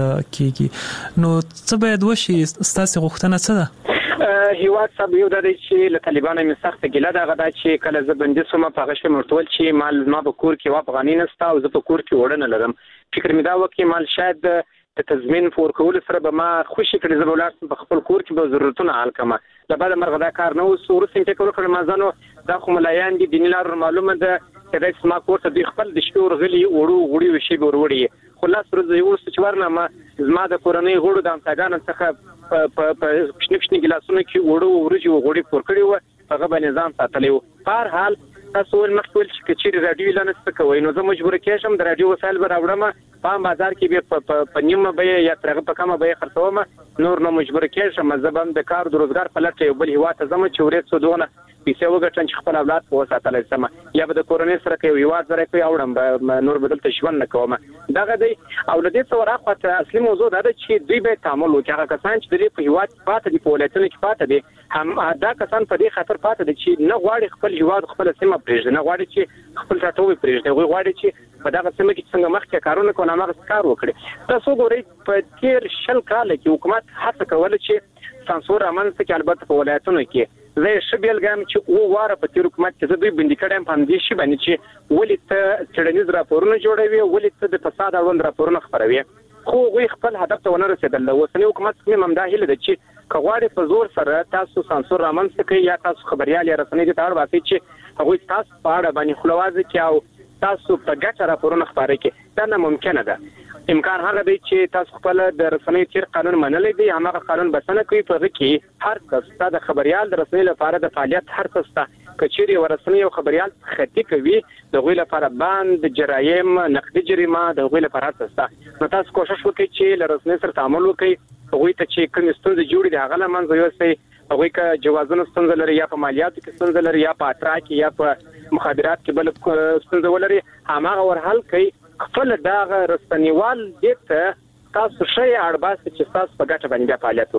کیږي نو څه باید وشي ستاسو غوښتنه څه ده هیواد صاحب یو د دې چې له طالبانو می سخت ګیله ده غدا چې کله زبندې سومه په غشه مرتول چې مال ما په کور کې وا افغاني نستا او زه په کور کې وړنه لرم فکر می دا وکي مال شاید د تضمین فور کول سره به ما خوشی کړي زبولات په خپل کور کې به ضرورتونه حل کما لبا مرغه دا کار نه وسو ورسې چې کول کړم مازانو دا خو ملایان دي دیني لار معلومه ده چې د سما کور ته دی خپل د شور غلي وړو غړي وشي وروړي خلاص ورځي ورس چې ورنه زما د کورنۍ غړو د امتګان څخه په په شنکشنی ګلاسونو کې وړو ورجو غوړي پور کړی و هغه به نظام ساتلی و په حال تاسو ول مخکول چې چیرې رادیو لنه څه کوي نو زه مجبور کېشم د رادیو وسایل به راوړم په بازار کې به په نیمه به یا ترغه په کومه به خرڅوم نور نو مجبور کېشم زبم د کار د روزګار په لټه یو بل هیواد ته زم چې ورې څو دونه پیسې وګټم چې خپل اولاد په وساتل سم یا به د کورنۍ سره کوي هیواد سره کوي اوړم نور بدل ته ژوند نه کوم دغه دی او د دې څور اخوته اصلي موضوع دا ده چې دوی به تعامل وکړي هغه کسان چې د په هیواد پاتې دي په ولایتونو کې پاتې دي هم دا کسان په دې خاطر پاتې دي چې نه غواړي خپل هیواد خپل سیمه پرېږدي نه غواړي چې خپل ټاټوي پرېږدي غواړي غواړي چې په دغه سیمه کې څنګه مخکې کارونه کوي هغه کار وکړي تاسو ګورئ په تیر شل کال کې حکومت هڅه کوله چې سانسور امانت کې البته په ولایتونو کې زه شبیل ګام چې او واره په تیر حکومت کې دوی بندي کړم په دې شی باندې چې ولې ته چړنیز راپورونه جوړوي ولې ته د فساد اړوند راپورونه خبروي خو غوي خپل هدف ته ونه رسیدل اوسنی حکومت کې ممداهله ده چې کغواړي په زور سره تاسو سانسور رامنځته کوي یا تاسو خبريال یا رسنۍ ته اړ واسي چې هغه تاسو په اړه باندې خلوازي کې او تاسو په ګټه راپورونه خبرې کې دا نه ممکنه ده امکان هغه دی چې تاسو خپل د رسنۍ تیر قانون منلې دی هغه قانون بسنه کوي په کې هر کس د خبريال د رسنۍ لپاره د فعالیت هر کس ته کچيري ورسنۍ او خبريال خطي کوي د غوی لپاره باند جرایم نقدي جریمه د غوی لپاره تاسو نو تاسو کوشش وکړئ چې له رسنۍ سره تعامل وکړئ غوی ته چې کوم ستونزې جوړې دي هغه لمنځه یوسئ هغوی که جوازونه ستونزه لري یا په مالیاتو کې ستونزه لري یا په اطراع کې یا په مخابرات کې بل ستونزه ولري هماغه ورحل کوي خپل داغه رسنیوال دته تاسو شي اړباس چې تاسو په ګټه باندې فعالیت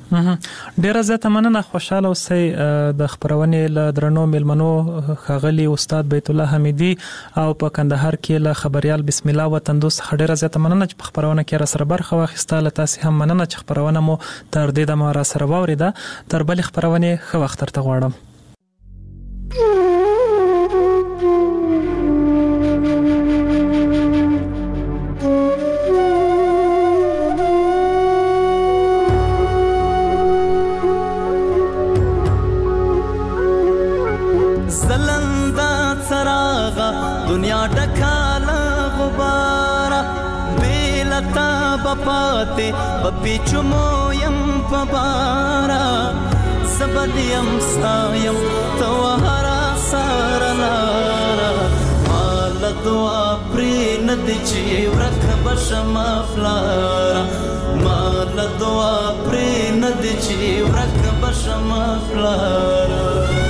وکړي ډیره زیاته مننه خوشاله اوسئ د خبرونې له درنو ملمنو خغلی استاد بیت الله حمیدی او په کندهار کې له خبريال بسم الله وطن دوست ډیره زیاته مننه چې په خبرونه کې را سره برخه واخیسته له تاسو هم مننه چې خبرونه مو تر دې د ما را سره واوریده تر بل خبرونه خو وخت ترته غواړم تا بپاته پپیچو مو یم پبارا سبدیم سایم تو هرا سارلارا مال دعا پری ندی چی ورک بشم افلارا مال دعا پری ندی چی ورک بشم افلارا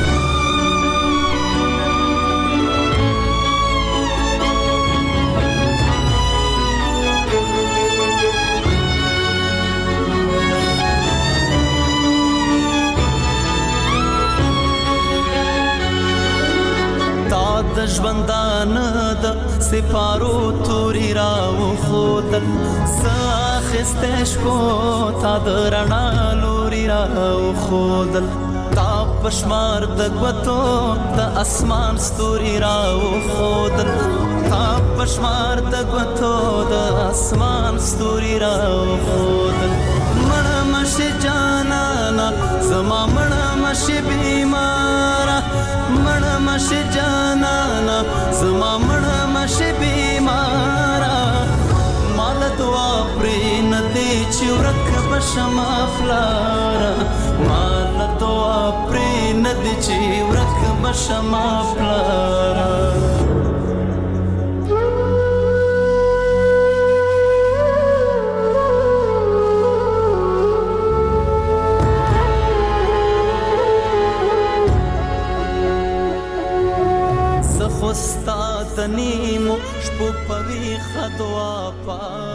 د ژوندان د سپارو توري راو خودل ساخسته شپو تا د رڼا لوري راو خودل تا پشمار د غوتو د اسمان ستوري راو خودل تا پشمار د غوتو د اسمان ستوري راو خودل مړه مشه جانانا زما مړه مشه بیمارا مړه مشه جانانا زما مړه مشه بیمارا مال دعا پرې ندی چې ورک بشم افلارا مال دعا پرې ندی چې ورک بشم افلارا استاد نیمو شپو پوی خدوا پا